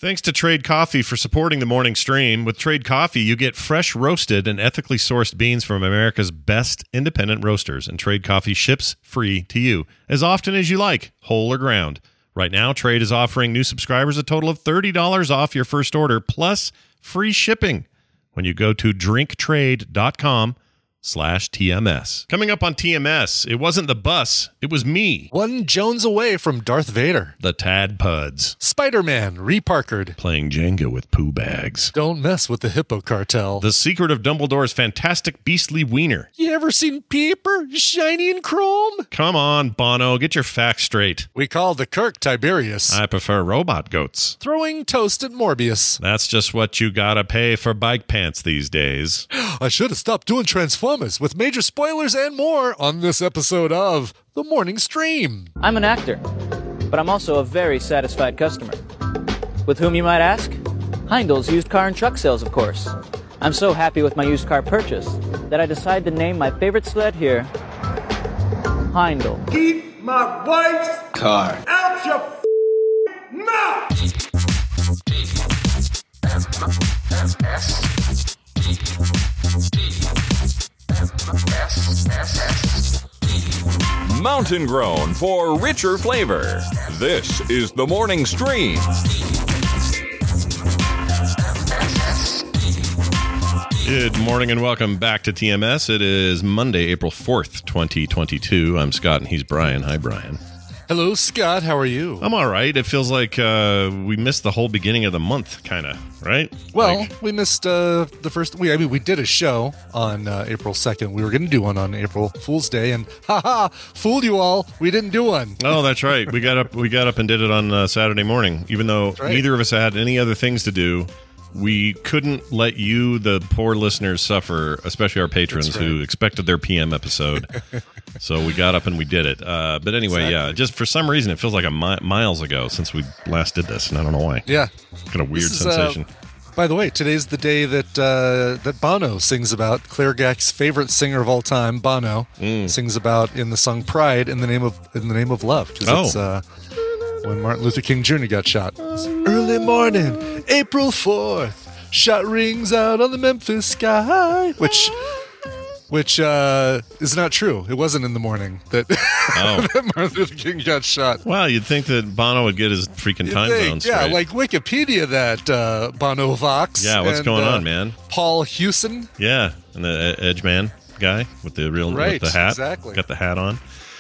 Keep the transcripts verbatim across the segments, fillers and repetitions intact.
Thanks to Trade Coffee for supporting the morning stream. With Trade Coffee, you get fresh roasted and ethically sourced beans from America's best independent roasters, and Trade Coffee ships free to you as often as you like, whole or ground. Right now, Trade is offering new subscribers a total of thirty dollars off your first order, plus free shipping when you go to drinktrade.com slash TMS. Coming up on T M S, it wasn't the bus, it was me. One Jones away from Darth Vader. The Tadpuds. Spider-Man, reparkered. Playing Jenga with poo bags. Don't mess with the Hippo Cartel. The secret of Dumbledore's fantastic beastly wiener. You ever seen paper? Shiny and chrome? Come on, Bono, get your facts straight. We call the Kirk Tiberius. I prefer robot goats. Throwing toast at Morbius. That's just what you gotta pay for bike pants these days. I should have stopped doing Transformers, with major spoilers and more on this episode of The Morning Stream. I'm an actor, but I'm also a very satisfied customer. With whom, you might ask? Heindl's used car and truck sales, of course. I'm so happy with my used car purchase that I decided to name my favorite sled here Heindl. Keep my wife's car out your f- mouth! Mountain grown for richer flavor. This is the Morning Stream. Good morning and welcome back to T M S. It is Monday, April fourth, twenty twenty-two. I'm Scott and he's Brian. Hi, Brian. Hello, Scott. How are you? I'm all right. It feels like uh, we missed the whole beginning of the month, kind of, right? Well, like, we missed uh, the first. We, I mean, we did a show on uh, April second. We were going to do one on April Fool's Day, and haha, fooled you all. We didn't do one. Oh, that's right. We got up. We got up and did it on uh, Saturday morning, even though right. neither of us had any other things to do. We couldn't let you, the poor listeners, suffer, especially our patrons right. who expected their P M episode. So we got up and we did it. Uh, but anyway, exactly. yeah, just for some reason, it feels like a mi- miles ago since we last did this, and I don't know why. Yeah. Kind of weird This is, sensation. Uh, by the way, today's the day that uh, that Bono sings about. Claire Gack's favorite singer of all time, Bono, Mm. sings about in the song "Pride" in the name of in the name of love. 'Cause Oh. it's, uh, when Martin Luther King Junior got shot. Early morning, April fourth. Shot rings out on the Memphis sky, which, which uh, is not true. It wasn't in the morning that, Oh. that Martin Luther King got shot. Well, you'd think that Bono would get his freaking You'd time think, zone yeah, straight. like Wikipedia that uh, Bono Vox. Yeah, what's and, going uh, on, man? Paul Hewson. Yeah, and the Edge Man guy with the real Right, with the hat, exactly. got the hat on.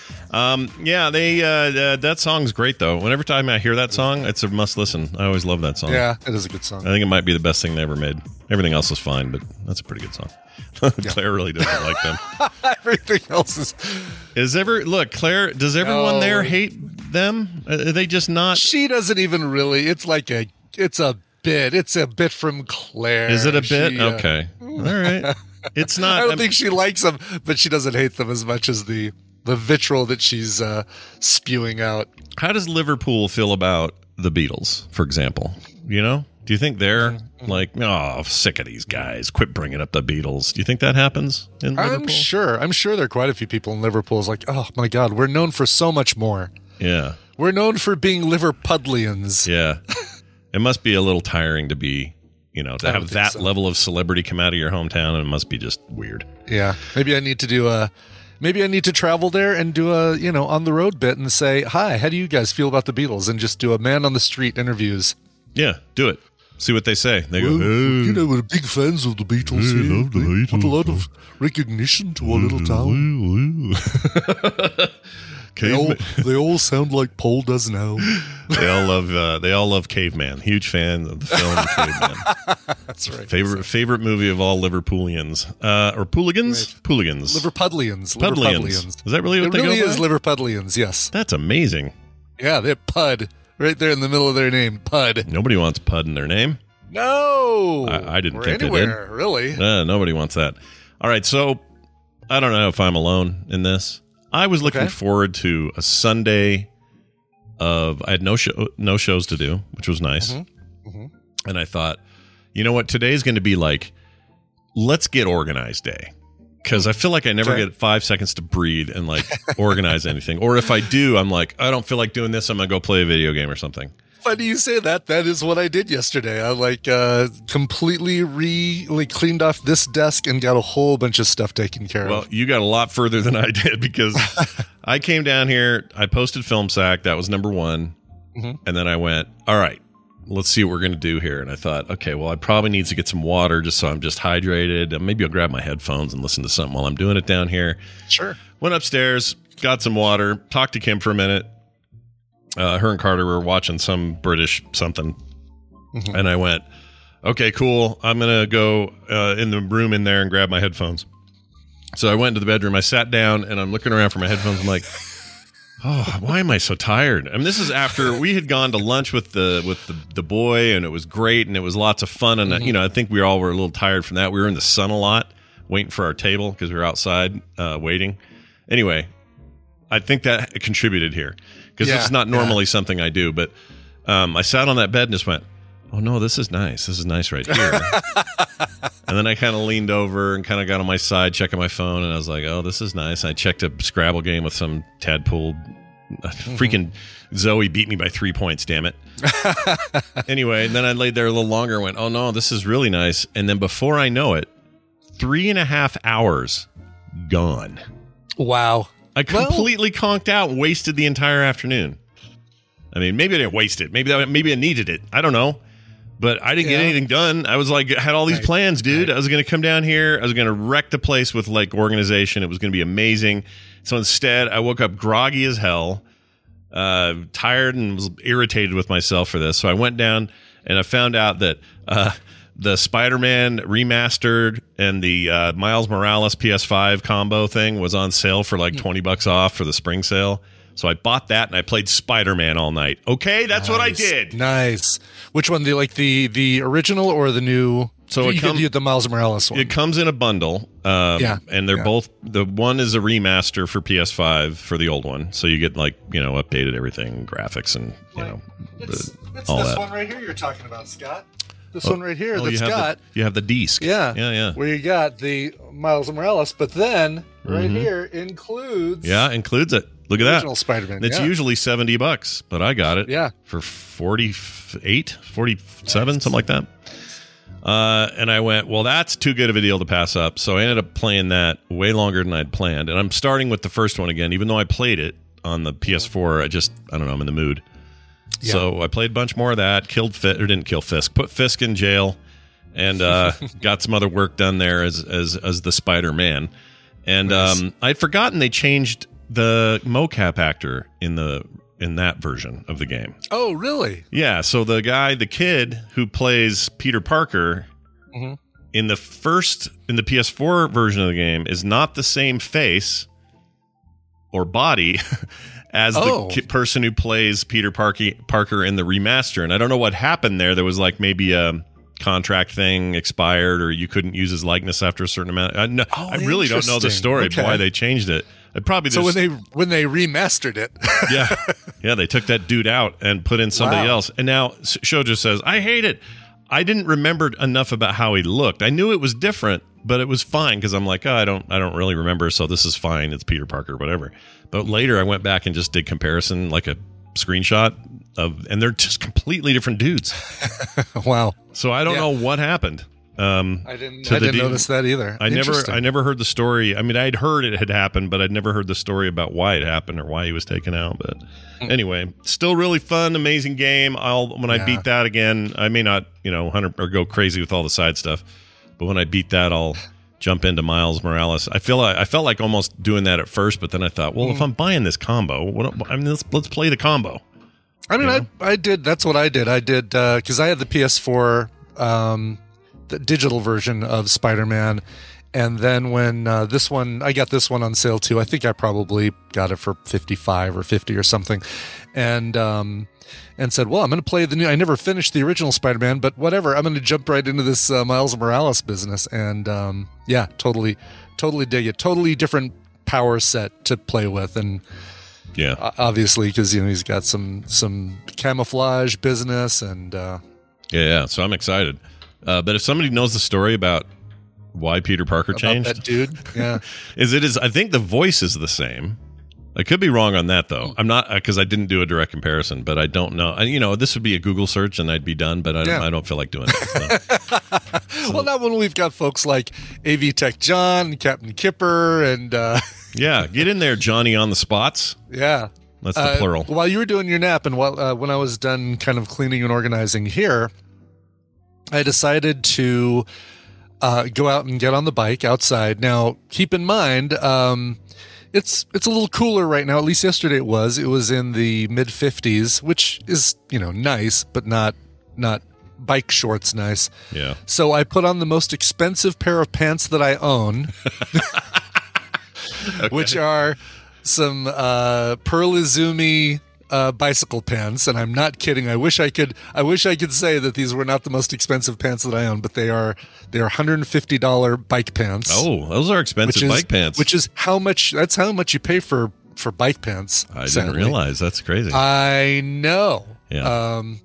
Um, yeah, they uh, uh, that song's great though. Whenever time I hear that song, it's a must listen. I always love that song. Yeah, it is a good song. I think it might be the best thing they ever made. Everything else is fine, but that's a pretty good song. Claire really doesn't like them. Everything else is. Is ever look Claire? Does everyone No. there hate them? Are they just not? She doesn't even really. It's like a. It's a bit. It's a bit from Claire. Is it a bit? She, uh, Okay, all right. It's not. I don't I'm- think she likes them, but she doesn't hate them as much as the the vitriol that she's uh, spewing out. How does Liverpool feel about the Beatles, for example? You know, do you think they're like, oh, sick of these guys? Quit bringing up the Beatles. Do you think that happens in Liverpool? I'm sure. I'm sure there are quite a few people in Liverpool who's like, oh my God, we're known for so much more. Yeah, We're known for being Liverpudlians. yeah. It must be a little tiring to be, you know, to I don't have think that so. level of celebrity come out of your hometown, and it must be just weird. Yeah. Maybe I need to do a. Maybe I need to travel there and do a, you know, on the road bit and say, hi, how do you guys feel about the Beatles? And just do a man on the street interviews. Yeah, do it. See what they say. They go, Well, "Hey." you know, we're big fans of the Beatles Hey, here. love the They put a Beatles. lot of recognition to our little town. They all, Caveman. they all sound like Paul does now. They all love. Uh, they all love Caveman. Huge fan of the film Caveman. That's right. Favorite favorite movie of all Liverpoolians uh, or Pooligans? Pooligans. Liverpudlians. Pudlians. Liverpudlians. Is that really what It they really go is by? Liverpudlians, yes. That's amazing. Yeah, they're Pud. Right there in the middle of their name. Pud. Nobody wants Pud in their name. No! I- I didn't or think they did. anywhere, really. Uh, nobody wants that. All right, so I don't know if I'm alone in this. I was looking Okay. forward to a Sunday of I had no show, no shows to do, which was nice. Mm-hmm. Mm-hmm. And I thought, you know what, today's going to be like, let's get organized day. Because I feel like I never Okay. get five seconds to breathe and like organize anything. Or if I do, I'm like, I don't feel like doing this. I'm going to go play a video game or something. Funny you say that. That is what I did yesterday. I like uh, completely re like cleaned off this desk and got a whole bunch of stuff taken care Well, of. you got a lot further than I did because I came down here, I posted Film Sack, that was number one, Mhm. and then I went, all right, let's see what we're going to do here. And I thought, okay, well, I probably need to get some water just so I'm just hydrated. Maybe I'll grab my headphones and listen to something while I'm doing it down here. Sure. Went upstairs, got some water, talked to Kim for a minute. Uh, her and Carter were watching some British something. Mhm. And I went, okay, cool. I'm going to go uh, in the room in there and grab my headphones. So I went into the bedroom. I sat down and I'm looking around for my headphones. I'm like, oh, why am I so tired? I mean, this is after we had gone to lunch with the with the, the boy, and it was great, and it was lots of fun. And, mm-hmm. you know, I think we all were a little tired from that. We were in the sun a lot, waiting for our table because we were outside uh, waiting. Anyway, I think that contributed here because yeah, it's not normally yeah. something I do. But um, I sat on that bed and just went, oh, no, this is nice. This is nice right here. And then I kind of leaned over and kind of got on my side, checking my phone, and I was like, oh, this is nice. I checked a Scrabble game with some tadpole. Mm-hmm. Freaking Zoe beat me by three points, damn it. Anyway, and then I laid there a little longer and went, oh, no, this is really nice. And then before I know it, three and a half hours gone. Wow. I completely well, conked out and wasted the entire afternoon. I mean, maybe I didn't waste it. Maybe I, maybe I needed it. I don't know. But I didn't yeah. get anything done. I was like, I had all these right. plans, dude. Right. I was going to come down here. I was going to wreck the place with like organization. It was going to be amazing. So instead, I woke up groggy as hell, uh, tired and was irritated with myself for this. So I went down and I found out that uh, the Spider-Man remastered and the uh, Miles Morales P S five combo thing was on sale for like twenty bucks off for the spring sale. So I bought that and I played Spider-Man all night. Okay, that's nice. What I did. Nice. Which one? The like the the original or the new? So it comes the Miles Morales one. It comes in a bundle. Um, yeah, and they're yeah. both. The one is a remaster for P S five for the old one, so you get like you know updated everything, graphics, and you know it's, the, it's all this that. one right here you're talking about, Scott. This oh, one right here oh, that's you got the, you have the disc. Yeah, yeah, yeah. Where you got the Miles Morales, but then right mm-hmm. here includes yeah includes it. Look at original that. Spider-Man. It's yeah. usually seventy bucks, but I got it. Yeah. for forty-eight, forty-seven, nice. Something like that. Uh, and I went, well, that's too good of a deal to pass up. So I ended up playing that way longer than I'd planned. And I'm starting with the first one again, even though I played it on the P S four. I just, I don't know, I'm in the mood. Yeah. So I played a bunch more of that, killed Fisk, or didn't kill Fisk, put Fisk in jail, and uh, got some other work done there as as, as the Spider-Man. And nice. um, I'd forgotten they changed the mocap actor in the in that version of the game. Oh, really? Yeah, so the guy, the kid who plays Peter Parker mm-hmm. in the first, in the P S four version of the game is not the same face or body as oh. the ki- person who plays Peter Parker, Parker in the remaster. And I don't know what happened there. There was like maybe a contract thing expired or you couldn't use his likeness after a certain amount. I, no, oh, I really don't know the story okay. of why they changed it. It probably so when they when they remastered it, yeah, yeah, they took that dude out and put in somebody wow. else. And now Shoujo says, "I hate it. I didn't remember enough about how he looked. I knew it was different, but it was fine because I'm like, oh, I don't, I don't really remember. So this is fine. It's Peter Parker, whatever." But later, I went back and just did comparison, like a screenshot of, and they're just completely different dudes. Wow. So I don't yeah. know what happened. Um, I didn't. I didn't de- notice that either. I never. I never heard the story. I mean, I'd heard it had happened, but I'd never heard the story about why it happened or why he was taken out. But anyway, still really fun, amazing game. I'll when I yeah. beat that again. I may not, you know, hundred or go crazy with all the side stuff, but when I beat that, I'll jump into Miles Morales. I feel like, I felt like almost doing that at first, but then I thought, well, mm. if I'm buying this combo, what? I mean, let's let's play the combo. I mean, you know? I I did. That's what I did. I did because uh, I had the P S four. Um, the digital version of Spider-Man, and then when uh, this one, I got this one on sale too. I think I probably got it for fifty-five or fifty or something, and um, and said, well, I'm going to play the new. I never finished the original Spider-Man, but whatever. I'm going to jump right into this uh, Miles Morales business, and um, yeah, totally, totally dig it. Totally different power set to play with, and yeah, obviously because you know he's got some some camouflage business, and uh, yeah, yeah. So I'm excited. Uh, but if somebody knows the story about why Peter Parker about changed, that dude, yeah, is it is I think the voice is the same, I could be wrong on that, though. I'm not, because I didn't do a direct comparison, but I don't know. I, you know, this would be a Google search and I'd be done, but I, Yeah. I don't feel like doing it. So. Well, not when we've got folks like A V Tech John and Captain Kipper and, uh, Yeah, get in there, Johnny on the spots. yeah. That's the Uh, plural. While you were doing your nap and while, uh, when I was done kind of cleaning and organizing here, I decided to uh, go out and get on the bike outside. Now, keep in mind, um, it's it's a little cooler right now. At least yesterday it was. It was in the mid fifties, which is, you know, nice, but not not bike shorts nice. Yeah. So I put on the most expensive pair of pants that I own, which are some uh, Pearl Izumi uh, bicycle pants, and I'm not kidding. I wish I could. I wish I could say that these were not the most expensive pants that I own, but they are. They are one hundred fifty dollars bike pants. Oh, those are expensive which is, bike pants. Which is how much? That's how much you pay for for bike pants. I sadly. didn't realize. That's crazy. I know. Yeah. Um,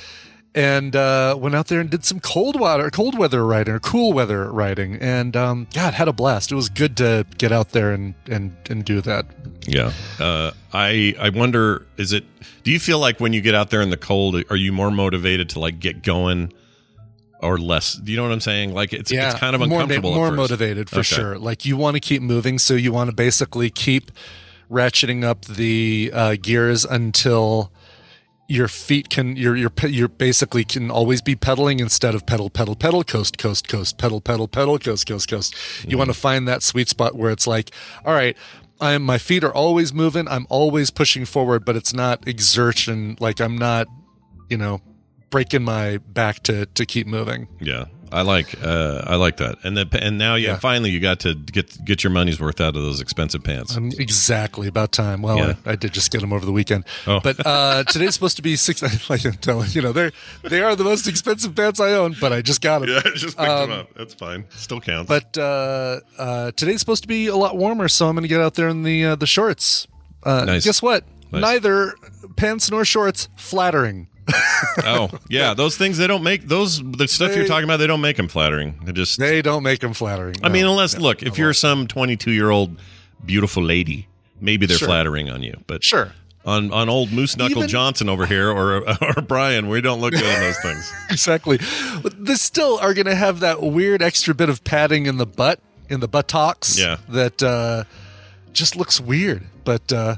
and uh, went out there and did some cold water, cold weather riding, or cool weather riding, and um, God, had a blast. It was good to get out there and and and do that. Yeah. Uh, I I wonder, is it, do you feel like when you get out there in the cold, are you more motivated to like get going or less? Do you know what I'm saying? Like it's, it's kind of uncomfortable. More, at more first. motivated for Okay. sure. Like you want to keep moving, so you want to basically keep ratcheting up the uh, gears until your feet can you're you're you're basically can always be pedaling instead of pedal pedal pedal coast coast coast pedal pedal pedal coast coast coast. You Mm-hmm. want to find that sweet spot where it's like, all right, I'm my feet are always moving, I'm always pushing forward, but it's not exertion. Like I'm not, you know, breaking my back to to keep moving. Yeah. I like uh, I like that, and the and now yeah, Yeah. finally you got to get get your money's worth out of those expensive pants. Um, exactly about time. Well, Yeah. I, I did just get them over the weekend, Oh. but uh, today's supposed to be six. Like I'm telling you know, they're they are the most expensive pants I own, but I just got them. Yeah, just picked Um, them up. That's fine. Still counts. But uh, uh, today's supposed to be a lot warmer, so I'm going to get out there in the uh, the shorts. Uh, Nice. Guess what? Nice. Neither pants nor shorts flattering. oh yeah, those things they don't make those the stuff They- you're talking about. They don't make them flattering. They just. They don't make them flattering. I mean, No. unless No, look, if no. you're some twenty-two year old beautiful lady, maybe they're Sure. flattering on you. But Sure. on on old Moose Knuckle Even- Johnson over here, or or Brian, we don't look good in those things. Exactly. But they still are going to have that weird extra bit of padding in the butt, in the buttocks. Yeah. That uh, just looks weird. But uh,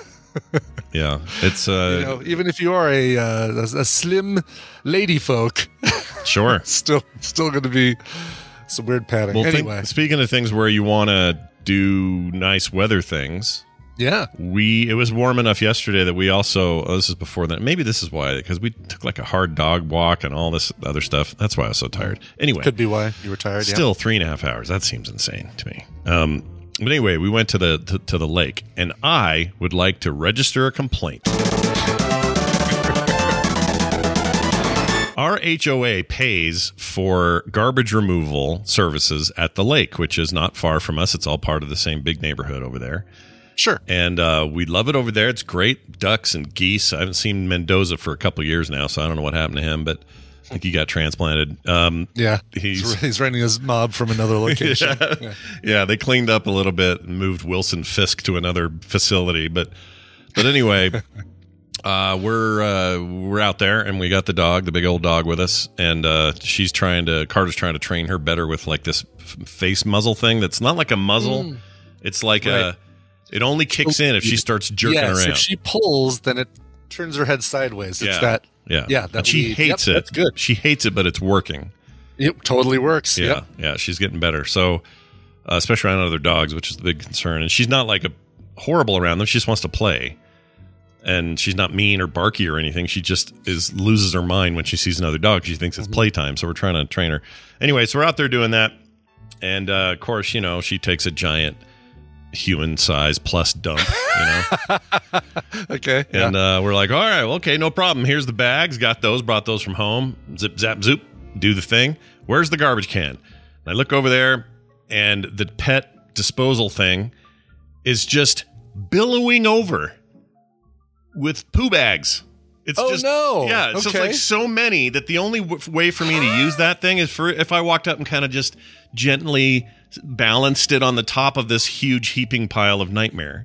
Yeah, it's uh, you know, even if you are a uh, a, a slim lady folk, sure. still still going to be some weird padding. Well, think- anyway, speaking of things where you want to do nice weather things, yeah. we it was warm enough yesterday that we also oh, this is before that maybe this is why because we took like a hard dog walk and all this other stuff. That's why I was so tired. Anyway, Could be why you were tired. still three and a half hours. That seems insane to me. Um, but anyway, we went to the to, to the lake, and I would like to register a complaint. Our H O A pays for garbage removal services at the lake, which is not far from us. It's all part of the same big neighborhood over there. yeah. Sure. And uh, we love it over there. It's great. Ducks and geese. I haven't seen Mendoza for a couple of years now, so I don't know what happened to him, but I think he got transplanted. Um, Yeah. He's- He's he's renting his mob from another location. yeah. Yeah. Yeah, they cleaned up a little bit and moved Wilson Fisk to another facility. But but anyway, uh, we're uh, we're out there and we got the dog, the big old dog, with us, and uh, she's trying to Carter's trying to train her better with like this f- face muzzle thing. That's not like a muzzle. It's like Right. a. It only kicks in if she starts jerking Yes, around. if she pulls, then it turns her head sideways. It's Yeah. that. yeah, Yeah, that and she lead. hates Yep, it. that's good. She hates it, but it's working. It totally works. Yeah, Yep. yeah, she's getting better. So, uh, especially around other dogs, which is the big concern. And she's not like a horrible around them. She just wants to play, and she's not mean or barky or anything. She just is loses her mind when she sees another dog. She thinks it's playtime. So we're trying to train her. Anyway, so we're out there doing that, and uh, of course, you know, she takes a giant human size plus dump. You know. Okay. Yeah. And uh, we're like, all right, well, okay, no problem. Here's the bags. Got those. Brought those from home. Zip, zap, zoop. Do the thing. Where's the garbage can? And I look over there, and the pet disposal thing is just billowing over with poo bags. It's Oh, just, no. Yeah, it's just Okay. like so many that the only w- way for me to use that thing is for if I walked up and kind of just gently balanced it on the top of this huge heaping pile of nightmare.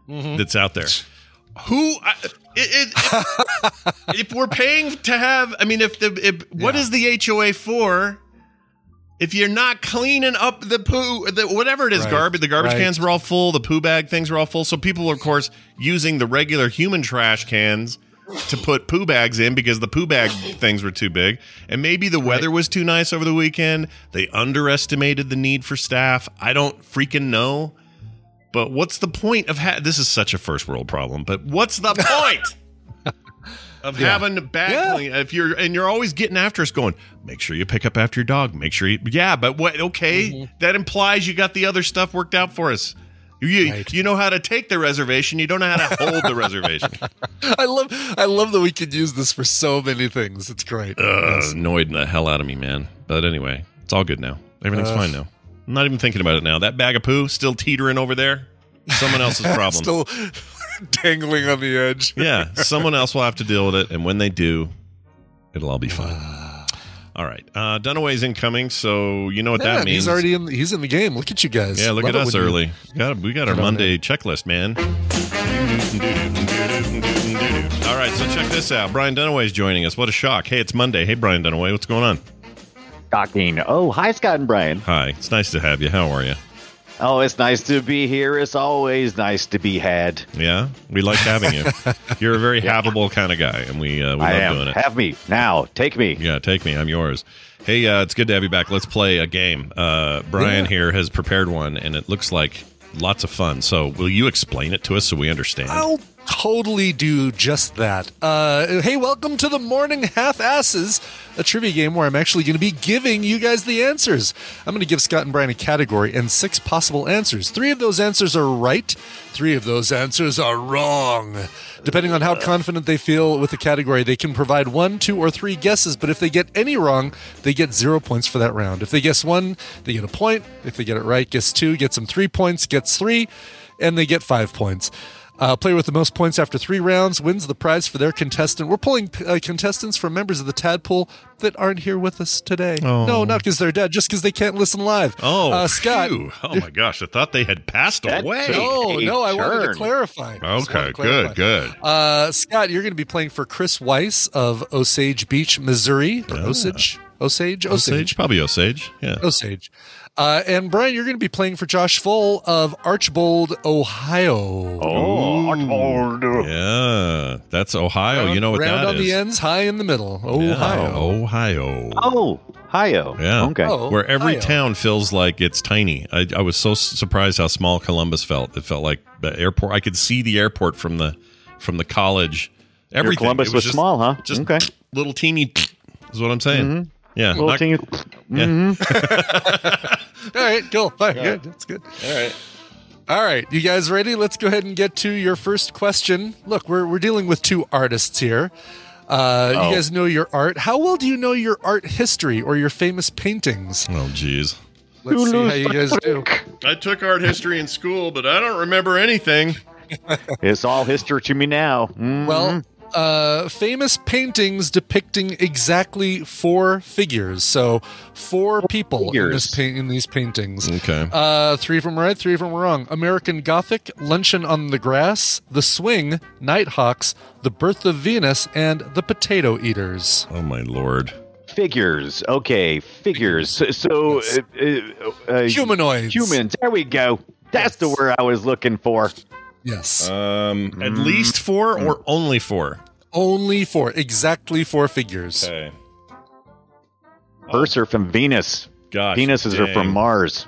mm-hmm. that's out there. Who, I, it, it, if, if we're paying to have, I mean, if the, if, what yeah. is the H O A for? If you're not cleaning up the poo, the, whatever it is, right. garbage, the garbage right. cans were all full, the poo bag things were all full. So people were, of course, using the regular human trash cans to put poo bags in because the poo bag things were too big. And maybe the weather right. was too nice over the weekend. They underestimated the need for staff. I don't freaking know. But what's the point of ha- this is such a first world problem, but what's the point of yeah. having a bag yeah. clean? If you're and you're always getting after us going, make sure you pick up after your dog. Make sure you Yeah, but what okay, mm-hmm. that implies you got the other stuff worked out for us. You right. you know how to take the reservation, you don't know how to hold the reservation. I love I love that we could use this for so many things. It's great. Uh, yes. Annoyed the hell out of me, man. But anyway, it's all good now. Everything's uh, fine now. I'm not even thinking about it now. That bag of poo still teetering over there. Someone else's problem. Still dangling on the edge. Yeah, someone else will have to deal with it, and when they do, it'll all be fine. All right, uh, Dunaway's incoming, so you know what yeah, that means. He's already in. He's in the game. Look at you guys. Yeah, look Love at us early. We got, we got our Monday checklist, man. All right, so check this out. Brian Dunaway's joining us. What a shock! Hey, it's Monday. Hey, Brian Dunaway, what's going on? Shocking. Oh, hi, Scott and Brian. Hi, it's nice to have you. How are you? Oh, it's nice to be here. It's always nice to be had. Yeah, we like having you. You're a very yeah. havable kind of guy, and we uh, we I love am. doing it. Have me now. Take me. Yeah, take me. I'm yours. Hey, uh, it's good to have you back. Let's play a game. Uh, Brian yeah. here has prepared one, and it looks like lots of fun. So will you explain it to us so we understand? I'll totally do just that. Uh, hey, welcome to the Morning Half-Asses, a trivia game where I'm actually going to be giving you guys the answers. I'm going to give Scott and Brian a category and six possible answers. Three of those answers are right. Three of those answers are wrong. Depending on how confident they feel with the category, they can provide one, two, or three guesses, but if they get any wrong, they get zero points for that round. If they guess one, they get a point. If they get it right, guess two, gets them three points, gets three, and they get five points. Uh, player with the most points after three rounds wins the prize for their contestant. We're pulling uh, contestants from members of the Tadpole that aren't here with us today. Oh. No, not because they're dead, just because they can't listen live. Oh, uh, Scott. Phew. Oh, my gosh. I thought they had passed That's away. No, no, I turn. wanted to clarify. Okay, to clarify. good, good. Uh, Scott, you're going to be playing for Chris Weiss of Osage Beach, Missouri. Or Ah. Osage? Osage? Osage? Osage? Probably Osage. Yeah. Osage. Uh, and Brian, you're going to be playing for Josh Full of Archbold, Ohio. Oh, Archbold. Yeah, that's Ohio. Round, you know what round that on is. the ends, high in the middle. Ohio. Yeah, Ohio. Oh, Ohio. Yeah. Okay. Oh. Where every Ohio. town feels like it's tiny. I, I was so surprised how small Columbus felt. It felt like the airport. I could see the airport from the from the college. Everything. Your Columbus It was, just, small, huh? Just okay. little teeny is what I'm saying. Mm-hmm. Yeah. Little not- teeny. yeah. All right, cool. Fine, yeah. Good. That's good. All right. All right, you guys ready? Let's go ahead and get to your first question. Look, we're we're dealing with two artists here. Uh, Oh. You guys know your art. How well do you know your art history or your famous paintings? Oh, geez. Let's see how you guys do. I took art history in school, but I don't remember anything. It's all history to me now. Mhm. Well, uh, famous paintings depicting exactly four figures. So four people in, this figures. pa- in these paintings. Okay. Uh, three of them right, three of them wrong. American Gothic, Luncheon on the Grass, The Swing, Nighthawks, The Birth of Venus, and The Potato Eaters. Oh, my Lord. Figures. Okay, figures. So, so Yes. uh, uh, uh, Humanoids. Humans. There we go. That's the Yes. word I was looking for. Yes. Um, At least four or only four? Only four. Exactly four figures. Okay. First are from Venus. Gosh. Venuses are from dang. Mars.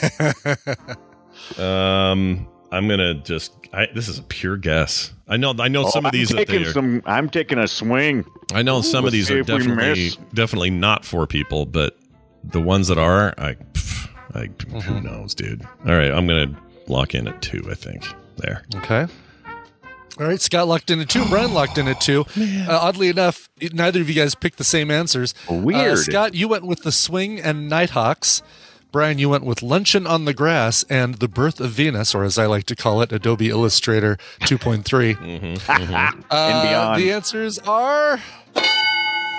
Um, I'm gonna just. I, this is a pure guess. I know. I know Oh, some of I'm these. That taking they are, some. I'm taking a swing. I know some of Let's these see are if we definitely miss. definitely not for people, but the ones that are, I, pff, I who Mm-hmm. knows, dude. All right, I'm gonna lock in at two. I think there. Okay. All right, Scott locked in at two. Brian locked in at two. Uh, oddly enough, neither of you guys picked the same answers. Weird. Uh, Scott, you went with The Swing and Nighthawks. Brian, you went with Luncheon on the Grass and The Birth of Venus, or as I like to call it, Adobe Illustrator two point three. Mm-hmm, mm-hmm. Uh, And beyond. The answers are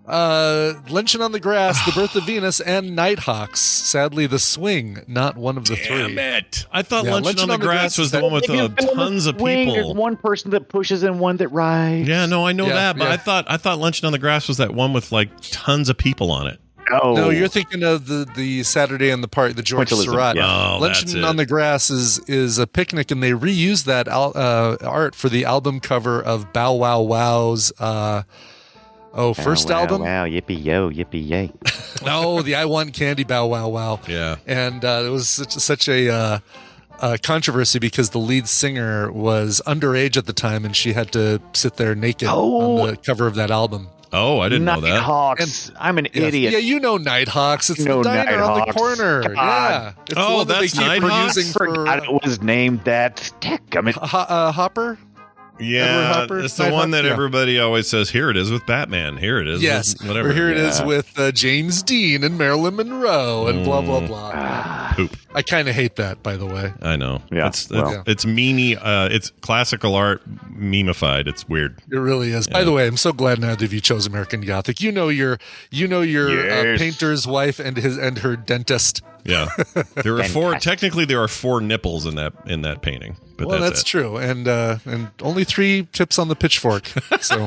Uh, Lynching on the Grass, The Birth of Venus, and Nighthawks. Sadly, The Swing, not one of the Damn three. it! I thought Yeah, Luncheon on the Grass was the is one with uh, Maybe tons of wing, There's people. one person that pushes and one that rides. Yeah, no, I know Yeah, that, but yeah. I thought I thought Luncheon on the Grass was that one with like tons of people on it. Oh, No, you're thinking of the, the Saturday in the Park, the George Pointillism, Surratt. yeah. Oh, that's Luncheon it. on the Grass is is a picnic, and they reused that al- uh, art for the album cover of Bow Wow Wow's uh, oh first wow, album. Wow, yippee yo, yippee yay. No, the I Want Candy Bow Wow Wow. Yeah. And uh, it was such, such a uh, uh, controversy because the lead singer was underage at the time, and she had to sit there naked Oh. on the cover of that album. Oh, I didn't know that. Nighthawks. I'm an Yes. idiot. Yeah, you know Nighthawks. It's You know the diner on the Nighthawks. corner. Come Yeah. on. It's Oh, the one that that's they keep Nighthawks? reusing for Forgot uh, it was named that. Heck, I mean, Ho- uh, Hopper. Edward Yeah, Hopper? it's the Nighthawk? one that Yeah. everybody always says. Here it is with Batman. Here it is. Yes, with whatever. or here it is Yeah. with uh, James Dean and Marilyn Monroe and blah blah blah. Poop. I kind of hate that, by the way. I know. Yeah, It's it's, well. it's meanie. Uh, it's classical art memeified. It's weird. It really is. By the way, I'm so glad neither of you chose American Gothic. You know your, you know your uh, Yes. painter's wife and his and her dentist. Yeah, there are four. Fantastic. Technically, there are four nipples in that in that painting. But Well, that's, that's it. true, and uh, and only three tips on the pitchfork. So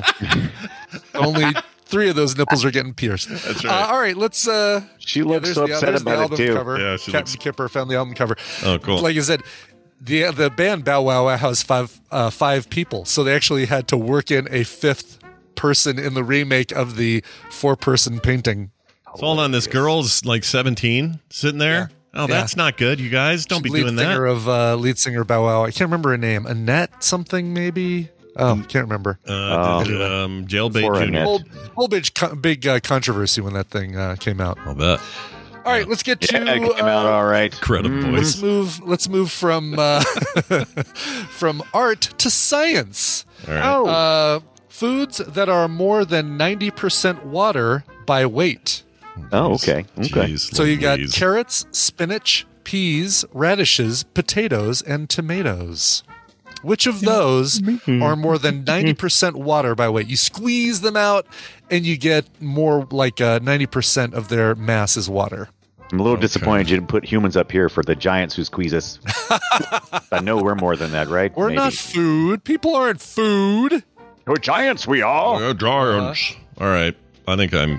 only three of those nipples are getting pierced. That's right. Uh, all right, let's. Uh, she yeah, looks there's so the, upset there's the about it album too. cover. Yeah, she Captain looks- Kipper found the album cover. Oh, cool. Like I said, the the band Bow Wow Wow has five uh, five people, so they actually had to work in a fifth person in the remake of the four person painting. So hold on, this girl's like seventeen, sitting there. Oh, Yeah. that's not good, you guys. Don't be lead doing singer that. of uh, lead singer Bow Wow. I can't remember her name. Annette something maybe. Oh, can't remember. Uh, Oh. did, um, Jailbait For Junior Annette. Whole, whole big co- big uh, controversy when that thing uh, came out. I'll bet. All right, let's get Yeah, to. it came out uh, all right. Credible Mm. voice. Let's move. Let's move from uh, from art to science. All right. Oh, Uh, foods that are more than ninety percent water by weight. oh, okay, okay. Jeez So you got Louise. carrots, spinach, peas, radishes, potatoes, and tomatoes. Which of those are more than ninety percent water by weight? You squeeze them out and you get more like uh, ninety percent of their mass is water. I'm a little Okay. disappointed you didn't put humans up here for the giants who squeeze us. I know we're more than that, right? We're Maybe. not food. People aren't food. We're giants, we are. Uh, giants. All right. I think I'm.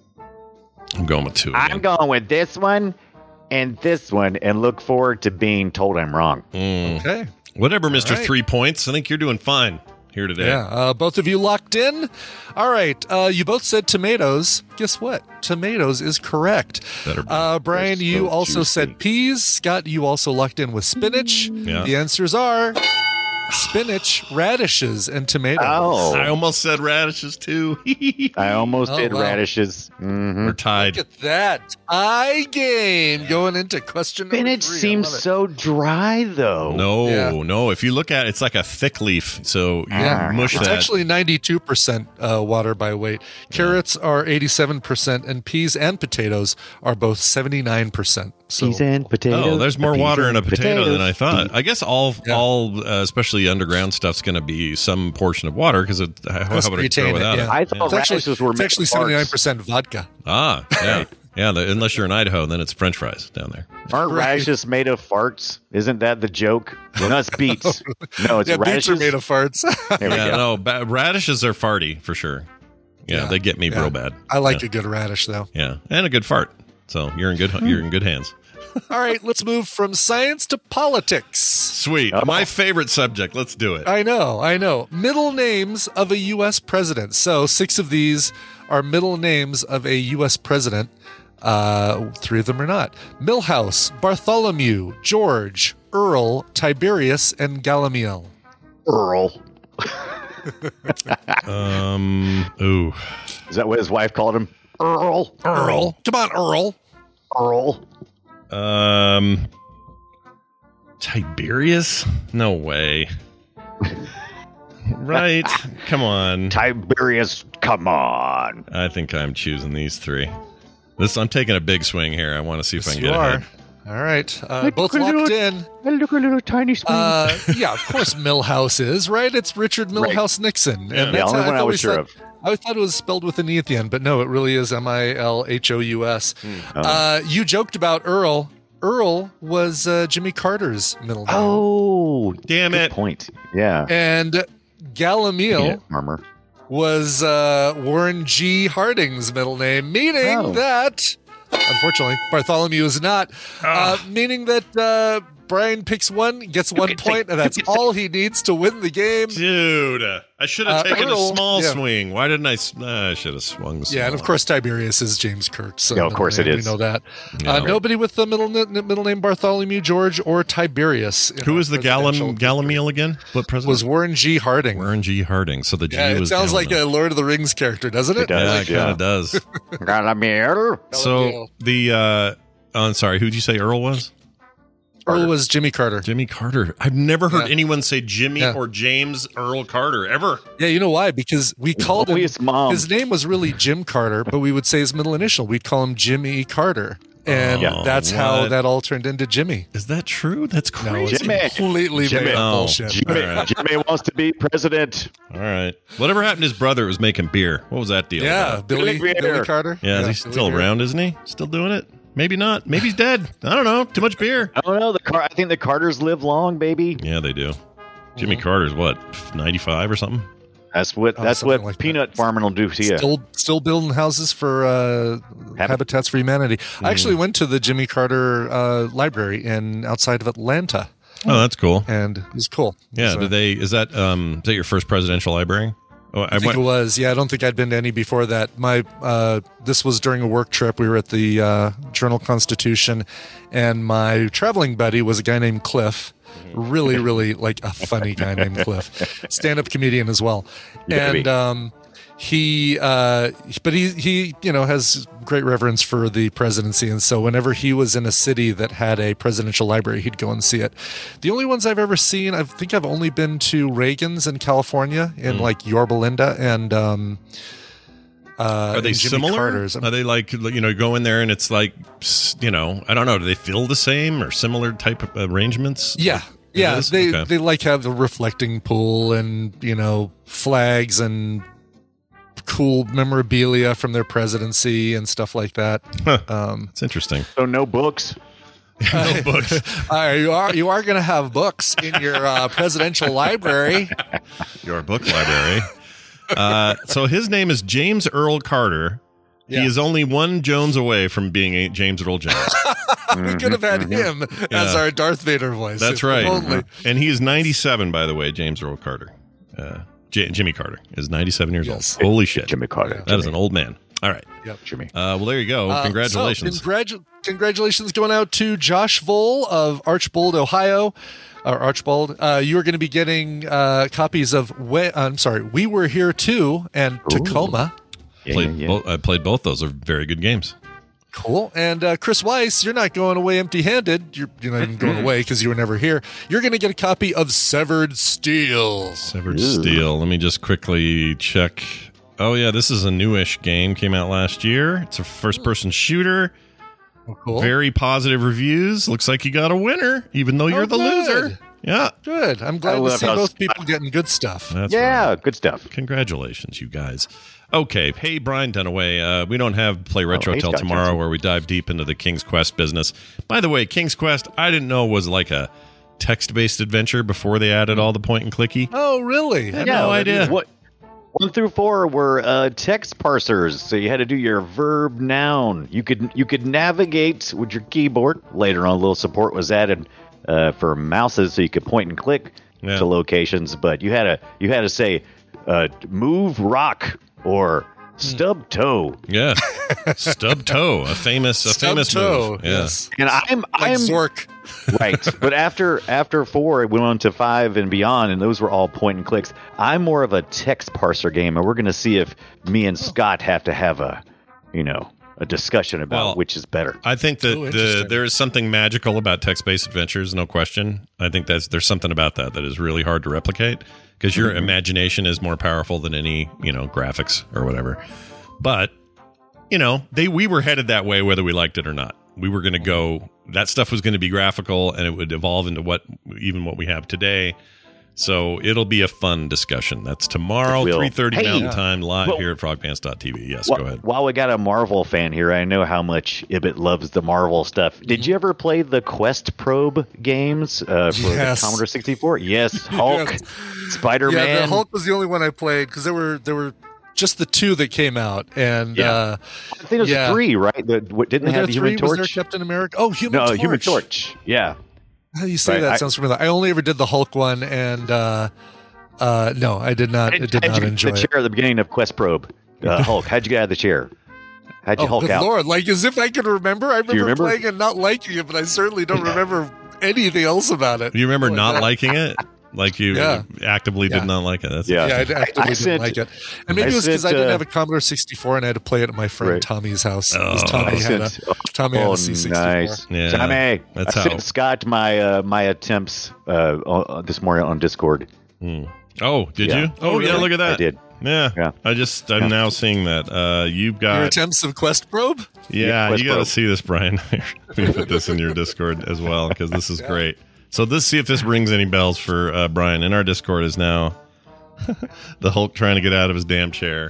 I'm going with two. I'm again. going with this one and this one and look forward to being told I'm wrong. Mm. Okay. Whatever, Mister right. Three Points. I think you're doing fine here today. Yeah. Uh, both of you locked in. All right. Uh, you both said tomatoes. Guess what? Tomatoes is correct. Better be. Uh, Brian, They're you so also juicy. said peas. Scott, you also locked in with spinach. Yeah. The answers are spinach, radishes, and tomatoes. Oh, I almost said radishes too. I almost Oh, did wow. radishes. hmm We're tied. Look at that. Tie game going into question number Spinach three. I seems love it. so dry, though. No, Yeah. no. If you look at it, it's like a thick leaf. So you Yeah, mush it's that. actually ninety-two percent uh, water by weight. Carrots are eighty-seven percent, and peas and potatoes are both seventy-nine percent. So, Peas and potatoes. Oh, there's more Peas water in and a potato potatoes. than I thought. I guess all, Yeah. all, uh, especially underground stuff's going to be some portion of water because how, how Must would it retain grow it, without yeah. it? I thought it's actually, radishes were it's made actually of farts. seventy-nine percent vodka. Ah, yeah, yeah. The, unless you're in Idaho, then it's French fries down there. Aren't Right. radishes made of farts? Isn't that the joke? Well, no, it's beets. No, it's Yeah, radishes. beets are made of farts. There we Yeah, go. no, ba- radishes are farty for sure. Yeah, Yeah, they get me yeah. real bad. I like yeah. a good radish, though. Yeah, and a good fart. So you're in good you're in good hands. All right, let's move from science to politics. Sweet, Oh. my favorite subject. Let's do it. I know, I know. Middle names of a U S president. So six of these are middle names of a U S president. Uh, three of them are not. Milhouse, Bartholomew, George, Earl, Tiberius, and Gamaliel. Earl. Um, ooh, Is that what his wife called him? Earl. Earl. Come on, Earl. Earl. um, Tiberius? No way. Right? Come on. Tiberius, come on. I think I'm choosing these three. This I'm taking a big swing here. I want to see if I Yes, can you get are. ahead. All right. Uh, Look both at locked little- in. Look at a little tiny spoon. Uh, yeah, of course Milhouse is, right? It's Richard Milhouse Nixon. Yeah. And the that's only how one I I've was always sure thought, of. I thought it was spelled with an E at the end, but no, it really is M I L H O U S. Oh. Uh, you joked about Earl. Earl was uh, Jimmy Carter's middle name. Oh, Damn good it. point. Yeah. And Galamiel Peanut Farmer. was uh, Warren G. Harding's middle name, meaning Oh. that, unfortunately, Bartholomew is not, uh, meaning that uh, Brian picks one, gets one can point, say- and that's you can say- all he needs to win the game. Dude, uh, I should have Uh, taken Earl, a small yeah. swing. Why didn't I? s- Uh, I should have swung. Yeah, and of small. course Tiberius is James Kirk. So Yeah, of course it we is. know that. Yeah. Uh, nobody with the middle middle name Bartholomew, George, or Tiberius. in Who our was the Galam presidential Galamiel again? What president? was Warren G. Harding. Warren G. Harding. So the G Yeah, it was sounds like Galamiel. a Lord of the Rings character, doesn't it? It does. Yeah, it kind Yeah. of does. Galamiel. So the uh, oh, I'm sorry. Who'd you say Earl was? Earl was Jimmy Carter. Jimmy Carter. I've never heard Yeah. anyone say Jimmy Yeah. or James Earl Carter ever. Yeah, you know why? Because we called him. Only his mom. His name was really Jim Carter, but we would say his middle initial. We'd call him Jimmy Carter, and Oh, that's how what? that all turned into Jimmy. Is that true? That's No, crazy. it's Jimmy. completely Jimmy. made up Oh, bullshit. Jimmy, All right. Jimmy wants to be president. All right. Whatever happened to his brother who was making beer? What was that deal? Yeah, about? Billy, Billy Billy Bear. Carter. Yeah, is he Billy still Bear. around, isn't he? Still doing it? Maybe not. Maybe he's dead. I don't know. Too much beer. I don't know. The car. I think the Carters live long, baby. Yeah, they do. Jimmy Mhm. Carter's what, ninety-five or something? That's what. Oh, that's something what like that. peanut farming will do to you. Still, still building houses for uh, Habit- Habitats for Humanity. Mm-hmm. I actually went to the Jimmy Carter uh, library in outside of Atlanta, Oh, that's cool. and it was cool. It Yeah, was, uh, did they? Is that um? Is that your first presidential library? Oh, I, I think went. it was. Yeah, I don't think I'd been to any before that. My uh, this was during a work trip. We were at the uh, Journal Constitution, and my traveling buddy was a guy named Cliff. Really, really like a funny guy named Cliff, stand-up comedian as well. Yeah, and baby. um, he, uh, but he, he, you know, has great reverence for the presidency, and so whenever he was in a city that had a presidential library, he'd go and see it. The only ones I've ever seen, I think I've only been to Reagan's in California, in like Yorba Linda, and um, uh, Are they and Jimmy similar? Carter's. Are they like, you know, go in there and it's like, you know, I don't know. Do they feel the same or similar type of arrangements? Yeah. It Yeah, is? they Okay. they like have the reflecting pool and, you know, flags and cool memorabilia from their presidency and stuff like that. Huh. Um, It's interesting. So no books. No books. uh, you are you are going to have books in your uh, presidential library. Your book library. Uh, so his name is James Earl Carter. Yeah. He is only one Jones away from being a James Earl Jones. We could have had him as Yeah. our Darth Vader voice. That's if right. only. And he is ninety-seven, by the way, James Earl Carter. Uh, J- Jimmy Carter is ninety-seven years Yes. old. Holy shit. Jimmy Carter. That is an old man. All right. Jimmy. Uh, well, there you go. Uh, Congratulations. so congratu- congratulations going out to Josh Vole of Archbold, Ohio. Or Archbold. Uh, you are going to be getting uh, copies of, we- I'm sorry, We Were Here Too and Tacoma. Yeah, played yeah, yeah. Bo- I played both those. Are very good games. Cool. And uh, Chris Weiss, you're not going away empty-handed. You're, you're not even going away because you were never here. You're going to get a copy of Severed Steel. Severed Ooh. Steel. Let me just quickly check. Oh, yeah. This is a newish game. Came out last year. It's a first person shooter. Oh, cool. Very positive reviews. Looks like you got a winner, even though you're Oh, the good. loser. Yeah. Good. I'm I glad to love see how- both people getting good stuff. That's yeah, right. good stuff. Congratulations, you guys. Okay. Hey, Brian Dunaway. Uh, we don't have Play Retro Oh, hey, till Scott tomorrow Johnson. where we dive deep into the King's Quest business. By the way, King's Quest, I didn't know was like a text based adventure before they added all the point and clicky. Oh, really? I had no idea. What one through four were uh, text parsers, so you had to do your verb noun. You could you could navigate with your keyboard. Later on, a little support was added uh, for mouses, so you could point and click Yeah. to locations. But you had to you had to say uh, move rock or stub toe. Yeah. Stub toe, a famous a Stub famous toe. move. Yeah. Yes. And I'm Like I'm Zork. right. But after after four, it went on to five and beyond, and those were all point and clicks. I'm more of a text parser game, and we're going to see if me and Scott have to have a, you know, a discussion about Well, which is better. I think that Ooh, the, interesting. there is something magical about text-based adventures, no question. I think that's there's something about that that is really hard to replicate because your Mm-hmm. imagination is more powerful than any, you know, graphics or whatever. But, you know, they we were headed that way whether we liked it or not. We were going to go that stuff was going to be graphical and it would evolve into what even what we have today. So it'll be a fun discussion. That's tomorrow, It will. three thirty Hey. Mountain Time, live Well- here at frog pants dot t v. Yes, Wh- go ahead. While we got a Marvel fan here, I know how much Ibbot loves the Marvel stuff. Did you ever play the Quest Probe games uh, for Yes. the Commodore sixty-four? Yes, Hulk, Yes. Spider-Man. Yeah, the Hulk was the only one I played because there were there were just the two that came out, and Yeah. uh, I think it was yeah. three, right? The, what, didn't were have there the three? Human Was Torch? there Captain America? Oh, Human no, Torch. Human Torch. Yeah. How you say Right, that I- sounds familiar. I only ever did the Hulk one, and uh, uh, no, I did not. I did How'd not you get enjoy the it. chair at the beginning of Quest Probe? Uh, Hulk, how'd you get out of the chair? How'd you Oh, Hulk good out? Lord! Like as if I could remember. I remember, remember? playing and not liking it, but I certainly don't remember anything else about it. Do you remember Like not that. liking it? Like you Yeah. actively Yeah. did not like it. That's Yeah. Yeah, I actively I didn't sent- like it, and maybe I it was because I sent, didn't uh, have a Commodore sixty-four and I had to play it at my friend Right. Tommy's house. 'Cause Oh. Tommy I had a sent, Tommy had oh, a C sixty-four. nice. Yeah, Tommy, that's I how- sent Scott my uh, my attempts uh, on- this morning on Discord. Oh, did Yeah. you? Oh, yeah, really? look at that. I did. Yeah. Yeah. I just, I'm Yeah. now seeing that. Uh, you've Your got, attempts of Quest Probe? yeah, Quest you got to Probe. see this, Brian. Let me put this in your Discord as well because this is great. So let's see if this rings any bells for uh, Brian. In our Discord is now the Hulk trying to get out of his damn chair.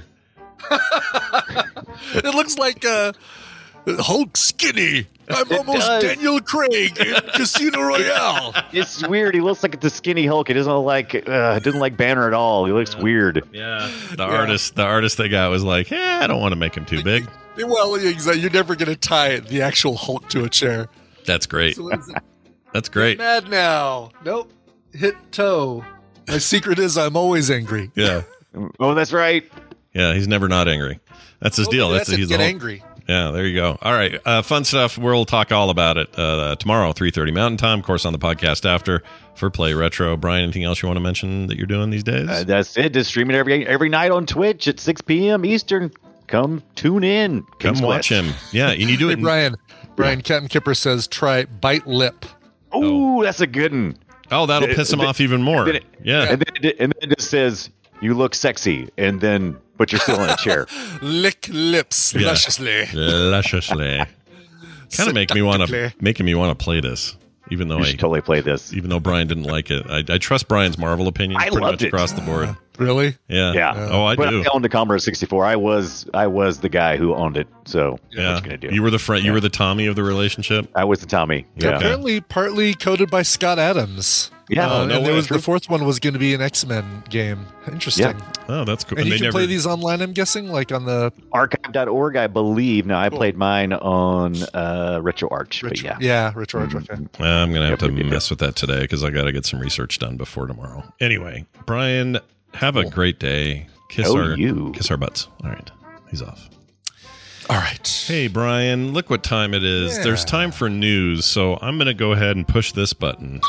It looks like uh, Hulk skinny. I'm almost does. Daniel Craig in Casino Royale. It's weird. He looks like the skinny Hulk. He doesn't look like uh, didn't like Banner at all. He looks weird. Yeah. The artist, the artist they got was like, yeah, I don't want to make him too big. Well, exactly. You're never going to tie the actual Hulk to a chair. That's great. So what is it? That's great. Mad now. Nope. Hit toe. My secret is I'm always angry. Yeah. Oh, that's right. Yeah. He's never not angry. That's his Oh, deal. that's That's it. he's Get a Hulk. angry. Yeah, there you go. All right, uh, fun stuff. We'll talk all about it uh, tomorrow, three thirty Mountain Time. Of course, on the podcast after for Play Retro. Brian, anything else you want to mention that you're doing these days? Uh, that's it. Just streaming every every night on Twitch at six p.m. Eastern. Come tune in. Come King's watch Quest. him. Yeah, and you do Hey, it. Brian. Brian, Captain Kipper says try bite lip. Ooh, that's a good one. Oh, that'll piss him off even more. Then it- Yeah. And then, it, and then it just says, you look sexy. And then, but you're still in a chair. Lick lips Yeah. lusciously. Lusciously. Kind of make me want to Seductively. making me want to play this, even though You I should totally play this. even though Brian didn't like it. I, I trust Brian's Marvel opinion I pretty loved much it. across the board. Really? Yeah. Yeah. Oh, I but do. I owned a Commodore sixty-four. I was I was the guy who owned it. So Yeah. what you gonna do? You were the friend. You Yeah. were the Tommy of the relationship. I was the Tommy. Yeah. Apparently, partly coded by Scott Adams. Yeah. Uh, Oh, no and there way. was the fourth one was going to be an X-Men game. Interesting. Oh, that's cool. And, you they can never. play these online, I'm guessing, like on the Archive dot org, I believe. Now I Cool. played mine on uh, RetroArch. But retro. yeah. yeah, retro. retro, okay. Uh, I'm gonna have Yep, to we did mess with that today because I got to get some research done before tomorrow. Anyway, Brian, have a great day. Kiss Oh, our you. kiss our butts. All right, he's off. All right. Hey, Brian, look what time it is. Yeah. There's time for news, so I'm gonna go ahead and push this button.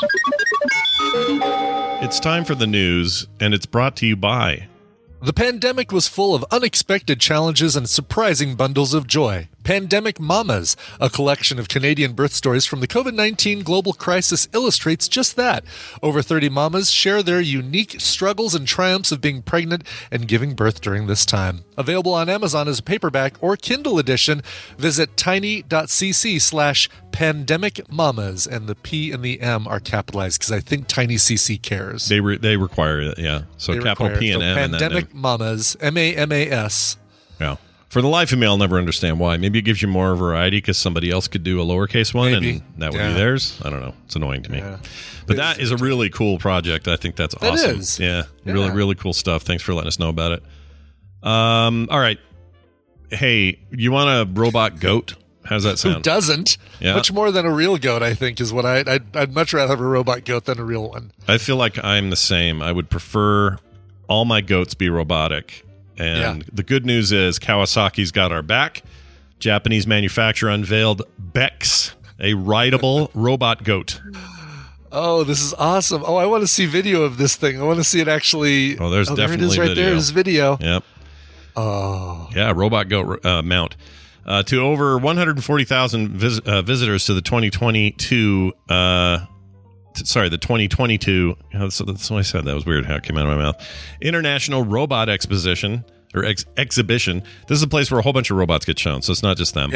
It's time for the news, and it's brought to you by. The pandemic was full of unexpected challenges and surprising bundles of joy. Pandemic Mamas, a collection of Canadian birth stories from the COVID nineteen global crisis, illustrates just that. Over thirty mamas share their unique struggles and triumphs of being pregnant and giving birth during this time. Available on Amazon as a paperback or Kindle edition, visit tiny.cc slash pandemic mamas, and the P and the M are capitalized because I think Tiny C C cares. They re- they require it, yeah. So They capital require P it. and So M and that name. Pandemic Mamas, M A M A S. Yeah. For the life of me, I'll never understand why. Maybe it gives you more variety because somebody else could do a lowercase one, Maybe. and that would Yeah. be theirs. I don't know. It's annoying to me. Yeah. But that is a really cool project. I think that's That awesome. is. Yeah, Yeah. really, really cool stuff. Thanks for letting us know about it. Um, all right. Hey, you want a robot goat? How's that Who sound? doesn't? Yeah. Much more than a real goat, I think, is what I, I'd, I'd much rather have a robot goat than a real one. I feel like I'm the same. I would prefer all my goats be robotic. And Yeah. the good news is Kawasaki's got our back. Japanese manufacturer unveiled Bex, a rideable robot goat. Oh, this is awesome. Oh, I want to see video of this thing. I want to see it actually. Oh, there's there it definitely is right video. there. There's video. Yep. Oh, Yeah, robot goat uh, mount. Uh, to over one hundred forty thousand vis- uh, visitors to the twenty twenty-two, uh, t- sorry, the twenty twenty-two, you know, that's, that's what I said. That was weird how it came out of my mouth. International Robot Exposition, or ex- Exhibition. This is a place where a whole bunch of robots get shown, so it's not just them. yeah.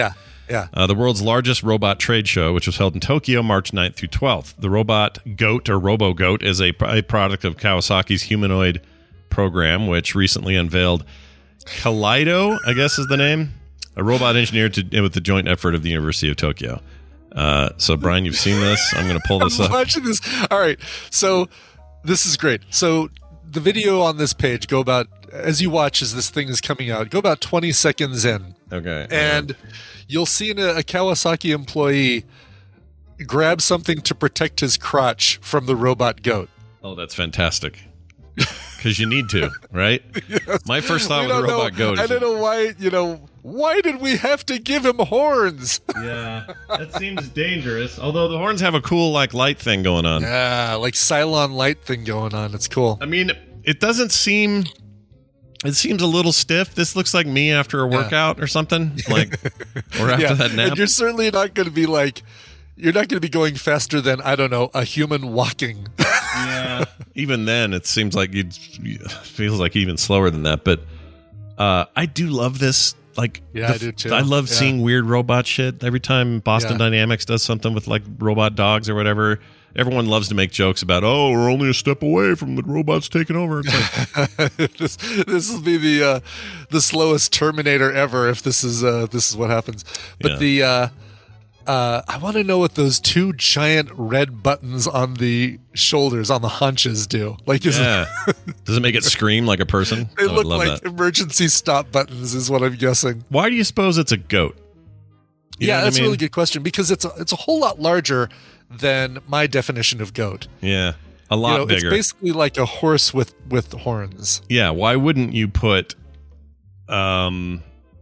Yeah. Uh, the world's largest robot trade show, which was held in Tokyo March ninth through twelfth. The robot Goat, or Robo-Goat, is a, a product of Kawasaki's humanoid program, which recently unveiled Kaleido, I guess is the name, a robot engineered to, with the joint effort of the University of Tokyo. Uh, so, Brian, you've seen this. I'm going to pull this I'm up. watching this. All right. So this is great. So the video on this page, go about, as you watch as this thing is coming out, go about twenty seconds in. Okay. And you'll see a, a Kawasaki employee grab something to protect his crotch from the robot goat. Oh, that's fantastic. Because you need to, right? Yes. My first thought We with the don't robot know, goat is... I don't know why, you know, why did we have to give him horns? Yeah, that seems dangerous. Although the horns have a cool, like, light thing going on. Yeah, like Cylon light thing going on. It's cool. I mean, it doesn't seem... It seems a little stiff. This looks like me after a workout or something. Like, or after Yeah, that nap. and you're certainly not going to be like, you're not going to be going faster than, I don't know, a human walking. Yeah. Even then, it seems like you'd feels like even slower than that. But uh, I do love this. Like, Yeah, the- I do too. I love Yeah. seeing weird robot shit. Every time Boston Yeah. Dynamics does something with like robot dogs or whatever, everyone loves to make jokes about, oh, we're only a step away from the robots taking over. It's like, this this will be the uh, the slowest Terminator ever if this is uh, this is what happens. But Yeah. the uh, uh, I want to know what those two giant red buttons on the shoulders on the haunches do. Like, is yeah. Does it make it scream like a person? they I would look love like that. emergency stop buttons, is what I'm guessing. Why do you suppose it's a goat? You know yeah, what I that's a mean? really good question because it's a, it's a whole lot larger than my definition of goat. Yeah, a lot You know, bigger. it's basically like a horse with with horns. Yeah, why wouldn't you put um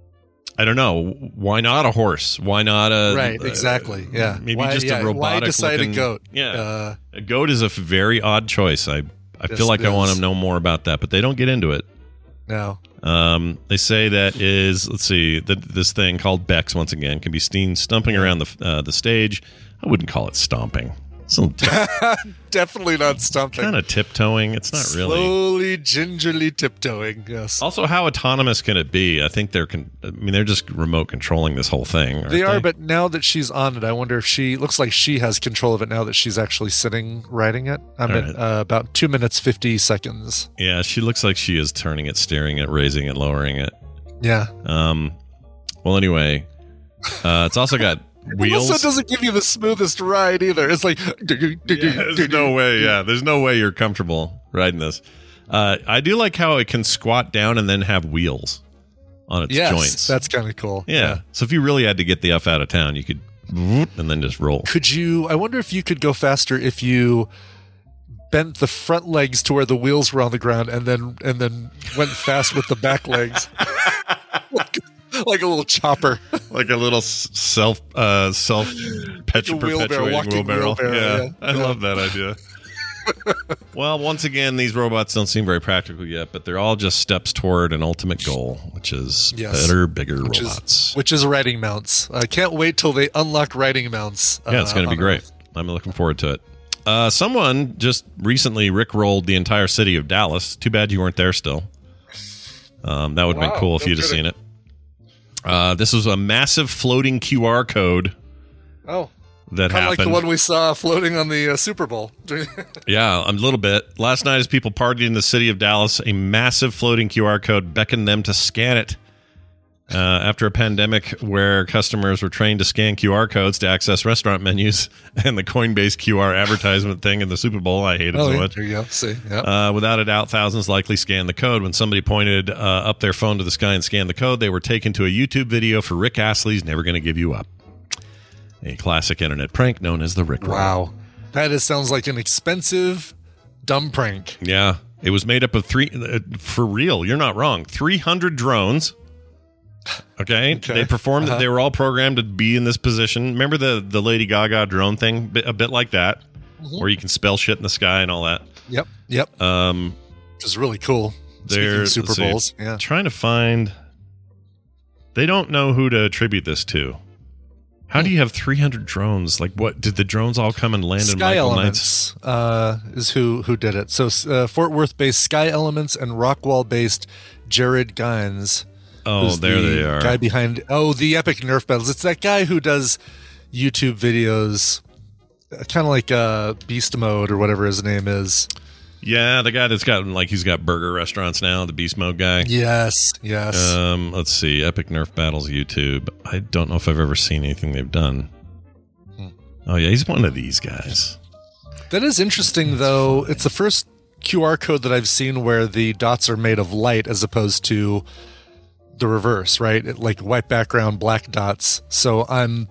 I don't know, why not a horse? Why not a Right, uh, exactly. Yeah. Maybe Why- just yeah, a robotic why decide looking, a goat? Yeah. Uh, a goat is a very odd choice. I I Yes, feel like it I want is. to know more about that, but they don't get into it. no. Um, they say that is, let's see, that this thing called Bex, once again, can be seen stumping around the uh, the stage. I wouldn't call it stomping. It's Definitely not stumping. kind of tiptoeing. It's not really. Slowly, gingerly tiptoeing. Yes. Also, how autonomous can it be? I think they're, con- I mean, they're just remote controlling this whole thing. aren't They are, but now that she's on it, I wonder if she looks like she has control of it now that she's actually sitting riding it. I'm All at right. uh, about two minutes fifty seconds. Yeah, she looks like she is turning it, steering it, raising it, lowering it. Yeah. Um, well, anyway, uh, it's also got It wheels. also doesn't give you the smoothest ride either. It's like Yeah, there's no way. Yeah, there's no way you're comfortable riding this. Uh, I do like how it can squat down and then have wheels on its Yes, joints. that's kind of cool. yeah. So if you really had to get the F out of town, you could and then just roll. Could you? I wonder if you could go faster if you bent the front legs to where the wheels were on the ground, and then and then went fast with the back legs, like, like a little chopper. Like a little s- self uh, self Like a wheelbarrow, perpetuating walking wheelbarrow. wheelbarrow, Yeah, yeah. I love that idea. Well, once again, these robots don't seem very practical yet, but they're all just steps toward an ultimate goal, which is Yes. better, bigger Which robots. is which is riding mounts. I can't wait till they unlock riding mounts. Yeah, it's uh, going to be on great. Earth. I'm looking forward to it. Uh, someone just recently rickrolled the entire city of Dallas. Too bad you weren't there still. Um, that would have been Wow, cool if no you'd have kidding. seen it. Uh, this was a massive floating Q R code Oh, that kind of like happened. the one we saw floating on the uh, Super Bowl. Yeah, a little bit. Last night, as people partied in the city of Dallas, a massive floating Q R code beckoned them to scan it. Uh, after a pandemic where customers were trained to scan Q R codes to access restaurant menus and the Coinbase Q R advertisement thing in the Super Bowl, I hate it oh, so yeah, much. there you go. See, yeah. Uh, without a doubt, thousands likely scanned the code. When somebody pointed uh, up their phone to the sky and scanned the code, they were taken to a YouTube video for Rick Astley's Never Gonna Give You Up, a classic internet prank known as the Rick Roll. Wow, that is sounds like an expensive, dumb prank. Yeah, it was made up of three, uh, for real, you're not wrong, three hundred drones. Okay, Okay. they performed. Uh-huh. They were all programmed to be in this position. Remember the the Lady Gaga drone thing, Bit- a bit like that, Mm-hmm. where you can spell shit in the sky and all that. Yep, yep. Um, Which is really cool. Speaking they're of Super let's see, Bowls, yeah. trying to find. They don't know who to attribute this to. How do you have three hundred drones? Like, what did the drones all come and land in Sky Michael Knight's? Elements uh, is who who did it. So uh, Fort Worth-based Sky Elements and Rockwall-based Jared Gines Oh, who's there the they are. Guy behind. Oh, the Epic Nerf battles. It's that guy who does YouTube videos, kind of like uh, Beast Mode or whatever his name is. Yeah, the guy that's got like he's got burger restaurants now, the Beast Mode guy. Yes, yes. Um, let's see, Epic Nerf Battles YouTube. I don't know if I've ever seen anything they've done. Hmm. Oh yeah, he's one of these guys. That is interesting, though. It's the first Q R code that I've seen where the dots are made of light as opposed to the reverse, right? It, like white background, black dots. So I'm,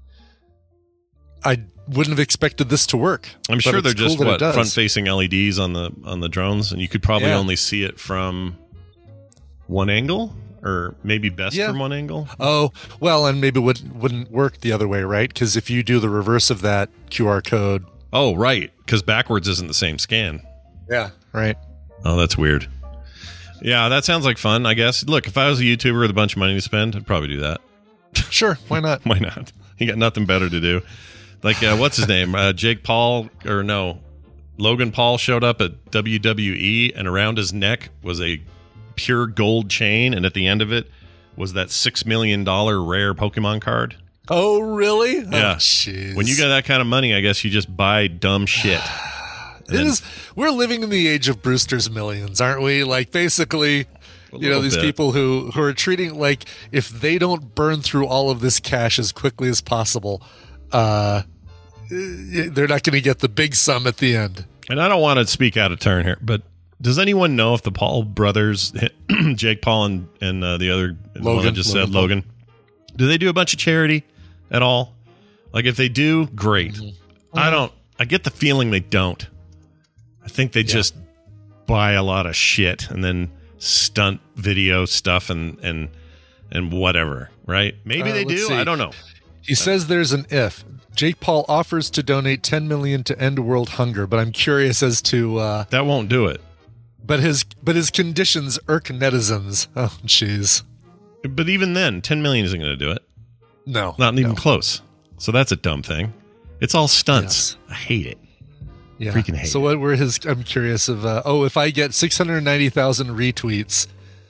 I wouldn't have expected this to work. I'm but sure it's they're cool just that it what does. front-facing L E Ds on the on the drones, and you could probably Yeah. only see it from one angle, or maybe best Yeah. from one angle. Oh, well, and maybe it would, wouldn't work the other way, right? Because if you do the reverse of that Q R code. Oh, right, because backwards isn't the same scan. Yeah. Right. Oh, that's weird. Yeah, that sounds like fun, I guess. Look, if I was a YouTuber with a bunch of money to spend, I'd probably do that. Sure. Why not? Why not? You got nothing better to do. Like, uh, what's his name? Uh, Jake Paul, or no, Logan Paul showed up at W W E, and around his neck was a pure gold chain, and at the end of it was that six million dollars rare Pokemon card. Oh, really? Yeah. Oh, jeez. When you got that kind of money, I guess you just buy dumb shit. It is. We're living in the age of Brewster's Millions, aren't we? Like, basically, you know, little these bit. people who, who are treating like if they don't burn through all of this cash as quickly as possible, uh, they're not going to get the big sum at the end. And I don't want to speak out of turn here, but does anyone know if the Paul brothers, Jake Paul and, and uh, the other the one I Logan, just Logan said, Paul. Logan, do they do a bunch of charity at all? Like, if they do, great. Mm-hmm. I don't. I get the feeling they don't. I think they just buy a lot of shit and then stunt video stuff and and and whatever, right? Maybe Uh, they let's do. see. I don't know. He says there's an if. Jake Paul offers to donate ten million dollars to end world hunger, but I'm curious as to. Uh, That won't do it. but his but his conditions irk netizens. Oh, jeez. But even then, ten million isn't going to do it. No, Not even no. close. So that's a dumb thing. It's all stunts. I hate it. Yeah. Freaking hate so it. what were his? I'm curious of. Uh, oh, if I get six hundred ninety thousand retweets,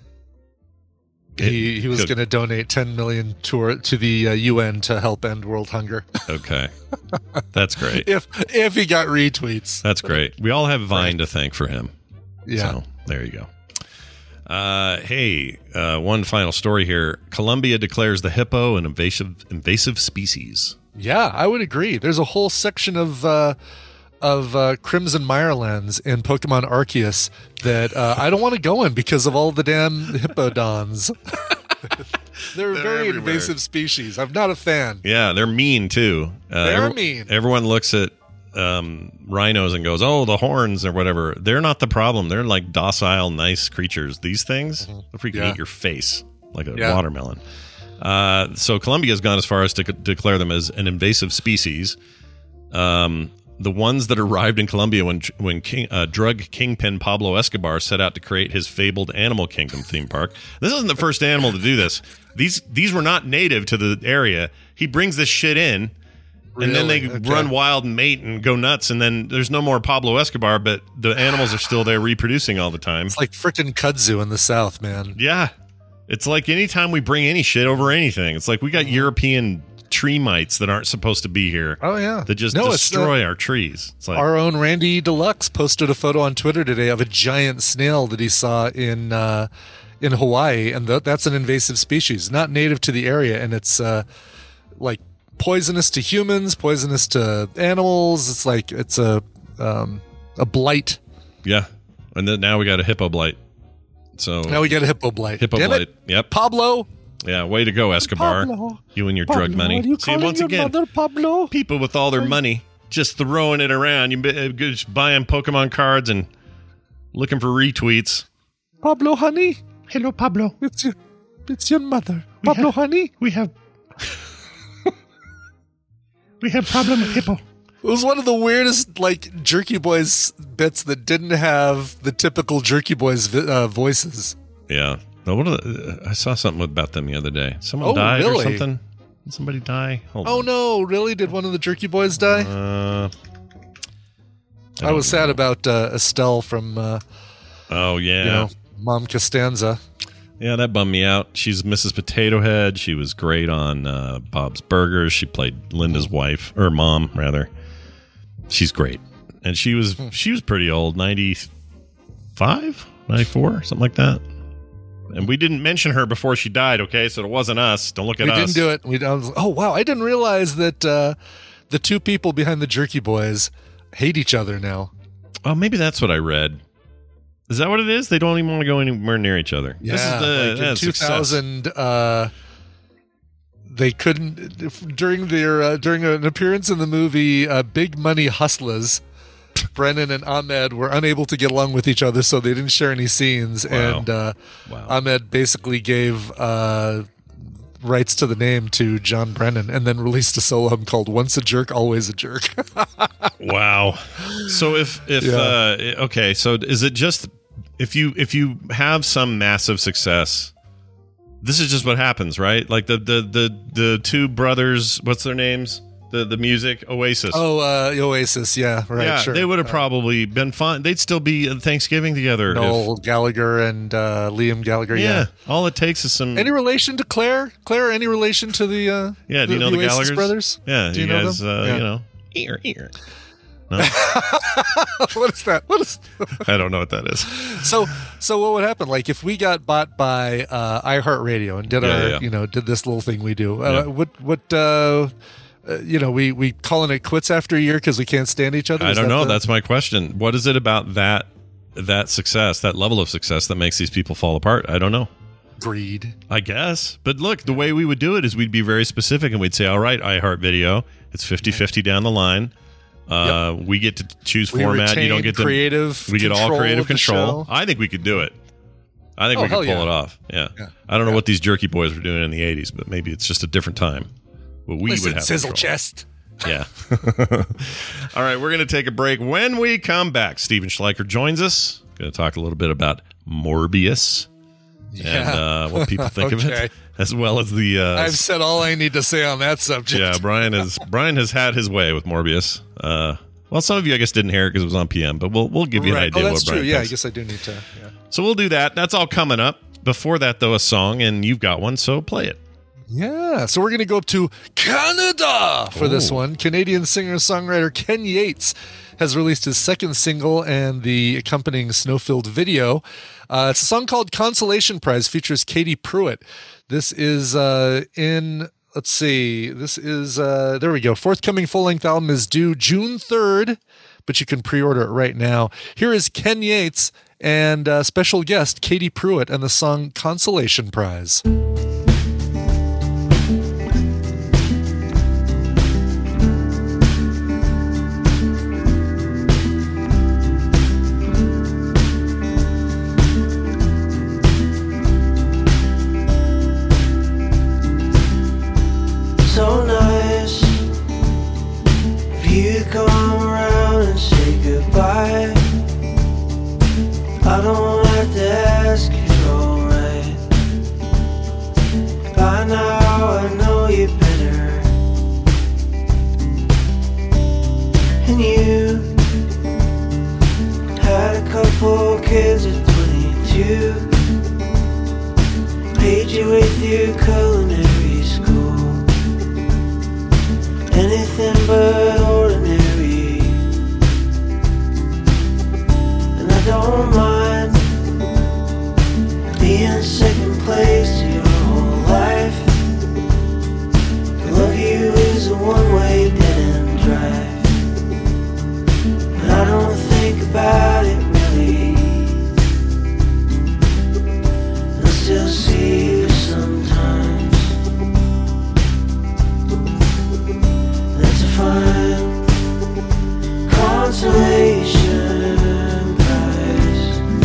he he was Good. going to donate ten million to to the uh, U N to help end world hunger. Okay. That's great. if if he got retweets, That's great. We all have Vine to thank for him. yeah. So there you go. Uh, hey, uh, one final story here. Colombia declares the hippo an invasive invasive species. Yeah, I would agree. There's a whole section of uh, of uh, Crimson Mirelands in Pokemon Arceus that uh, I don't want to go in because of all the damn hippodons. They're, They're very everywhere. invasive species. I'm not a fan. Yeah, they're mean too. Uh, They're every- mean. Everyone looks at um, rhinos and goes, "Oh, the horns or whatever." They're not the problem. They're like docile, nice creatures. These things, they'll freaking Yeah. eat your face like a Yeah. watermelon. Uh, so Colombia has gone as far as to c- declare them as an invasive species. Um, the ones that arrived in Colombia when when king, uh, drug kingpin Pablo Escobar set out to create his fabled Animal Kingdom theme park. This isn't the first animal to do this. These these were not native to the area. He brings this shit in, and then they Really? Okay. run wild and mate and go nuts. And then there's no more Pablo Escobar, but the animals are still there reproducing all the time. It's like frickin' kudzu in the South, man. Yeah. It's like anytime we bring any shit over anything, it's like we got European tree mites that aren't supposed to be here. Oh yeah, That just no, it's destroy our trees. It's the- like, our own Randy Deluxe posted a photo on Twitter today of a giant snail that he saw in uh, in Hawaii, and th- that's an invasive species, not native to the area, and it's uh, like poisonous to humans, poisonous to animals. It's like it's a um, a blight. yeah. And then now we got a hippo blight. So Now we get a hippo blight. hippo Damn blight. it. Yep. Pablo. Yeah. Way to go, Escobar. Pablo. You and your drug money. See, once again, Pablo? people with all their money just throwing it around. You be- uh, just buying Pokemon cards and looking for retweets. Pablo, honey. Hello, Pablo. It's your, it's your mother. Pablo, have- honey. We have we have problem with hippo. It was one of the weirdest, like, Jerky Boys bits that didn't have the typical Jerky Boys vi- uh, voices. Yeah. No, what are the, I saw something about them the other day. Someone Oh, died or really? something. Did somebody die? Hold Oh on. no, really? Did one of the Jerky Boys die? Uh, I, don't was sad know. about uh, Estelle from, uh, Oh yeah. you know, Mom Costanza. Yeah, that bummed me out. She's Missus Potato Head. She was great on uh, Bob's Burgers. She played Linda's wife, or mom, rather. She's great. And she was she was pretty old, ninety-five, ninety-four, something like that. And we didn't mention her before she died, okay? So it wasn't us. Don't look at we us. We didn't do it. We don't, oh, wow. I didn't realize that uh, the two people behind the Jerky Boys hate each other now. Oh, maybe that's what I read. Is that what it is? They don't even want to go anywhere near each other. Yeah, this is the, like yeah, in two thousand, uh, they couldn't, if, during their uh, during an appearance in the movie uh, Big Money Hustlers, Brennan and Ahmed were unable to get along with each other, so they didn't share any scenes. Wow. And uh, wow. Ahmed basically gave uh, rights to the name to John Brennan, and then released a solo album called "Once a Jerk, Always a Jerk." Wow. So if if Yeah. uh, okay, so is it just if you if you have some massive success? This is just what happens, right? Like the the the the two brothers, what's their names? The the music Oasis. Oh, uh, Oasis, yeah, right, yeah, sure. they would have Uh, probably been fine. They'd still be at Thanksgiving together. Noel if- Gallagher and uh, Liam Gallagher, yeah. yeah. All it takes is some. Any relation to Claire? Claire, any relation to the uh, yeah, do you know the, Oasis Gallaghers? brothers? Yeah, Do you, you know guys, them? uh, Yeah. you know, ear ear. No, What is that? What is I don't know what that is. so? So what would happen? Like if we got bought by uh, iHeartRadio and did Yeah, our, yeah. you know, did this little thing we do? Uh, Yeah. What what? Uh, uh, you know, we we calling it quits after a year because we can't stand each other. I Is don't that know. the- That's my question. What is it about that that success, that level of success, that makes these people fall apart? I don't know. greed. I guess. But look, the way we would do it is we'd be very specific and we'd say, all right, iHeartVideo, it's fifty-fifty down the line. Uh, We get to choose We format. You retain don't get to creative We get all control creative of the control. show. I think we could do it. I think Oh, we could hell pull yeah. it off. Yeah. Yeah. I don't know Yeah. what these jerky boys were doing in the eighties, but maybe it's just a different time. But we Listen, would have sizzle control. chest. Yeah. All right, we're going to take a break. When we come back, Steven Schleicher joins us. Going to talk a little bit about Morbius and uh, what people think of Okay. it, as well as the. Uh, I've said all I need to say on that subject. yeah, Brian has Brian has had his way with Morbius. Uh, well, some of you, I guess, didn't hear it because it was on P M, but we'll we'll give you Right. an idea Oh, that's what Brian true. Yeah, I thinks. guess I do need to. Yeah. So we'll do that. That's all coming up. Before that, though, a song, and you've got one, so play it. Yeah, so we're going to go up to Canada for this Oh. one. Canadian singer-songwriter Ken Yates has released his second single and the accompanying snow-filled video. Uh, it's a song called Consolation Prize, features Katie Pruitt. This is uh, in, let's see, this is, uh, there we go. Forthcoming full-length album is due June third, but you can pre-order it right now. Here is Ken Yates and uh, special guest Katie Pruitt and the song Consolation Prize. So nice if you come around and say goodbye. I don't have to ask if you're alright. By now I know you better. And you had a couple kids at twenty-two. Paid your way through culinary school. Anything but ordinary. And I don't mind being second place to your whole life. To love you is a one-way dead-end drive. And I don't think about it really. And I still see you sometimes. That's a fine consolation prize.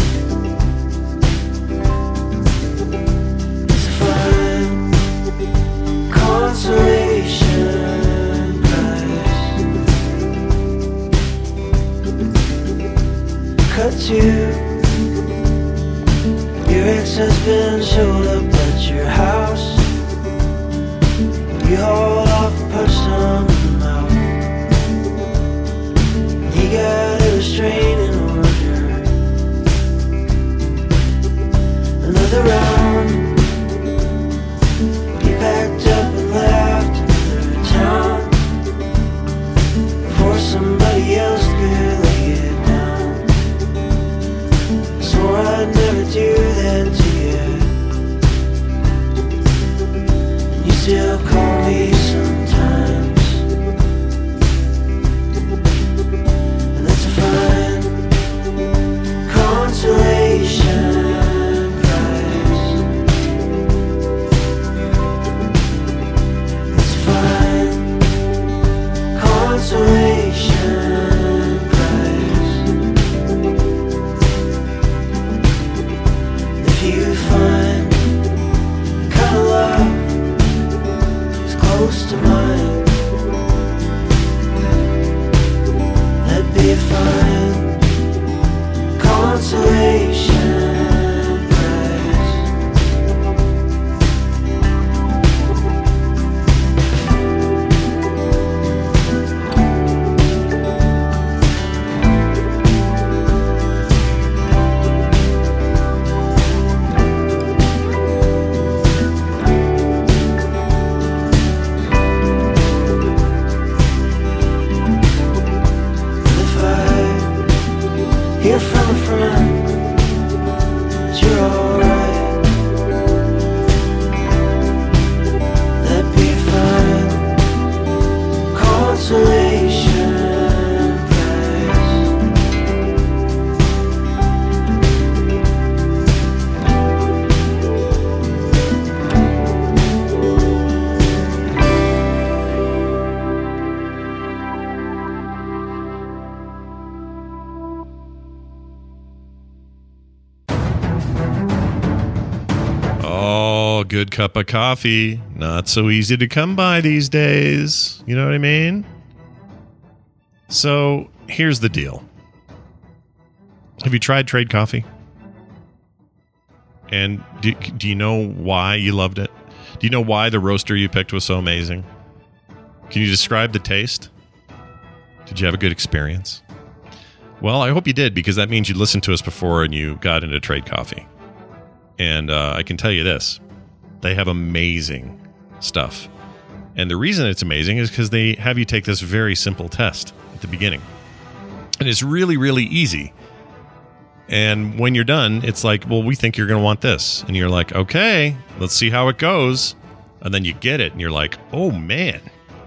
It's a fine consolation prize. Cut to your ex-husband showed up at your house. You hauled off and punched him in the mouth. He got a restraining order. Another round close to mine. That'd be a fine consolation prize. Hear from a friend that you're alright. That'd be fine consolation prize. Oh, good cup of coffee. Not so easy to come by these days. You know what I mean? So, here's the deal. Have you tried Trade Coffee? And do, do you know why you loved it? Do you know why the roaster you picked was so amazing? Can you describe the taste? Did you have a good experience? Well, I hope you did, because that means you listened to us before and you got into Trade Coffee. And uh, I can tell you this. They have amazing stuff. And the reason it's amazing is because they have you take this very simple test at the beginning. And it's really, really easy. And when you're done, it's like, well, we think you're going to want this. And you're like, okay, let's see how it goes. And then you get it, and you're like, oh, man.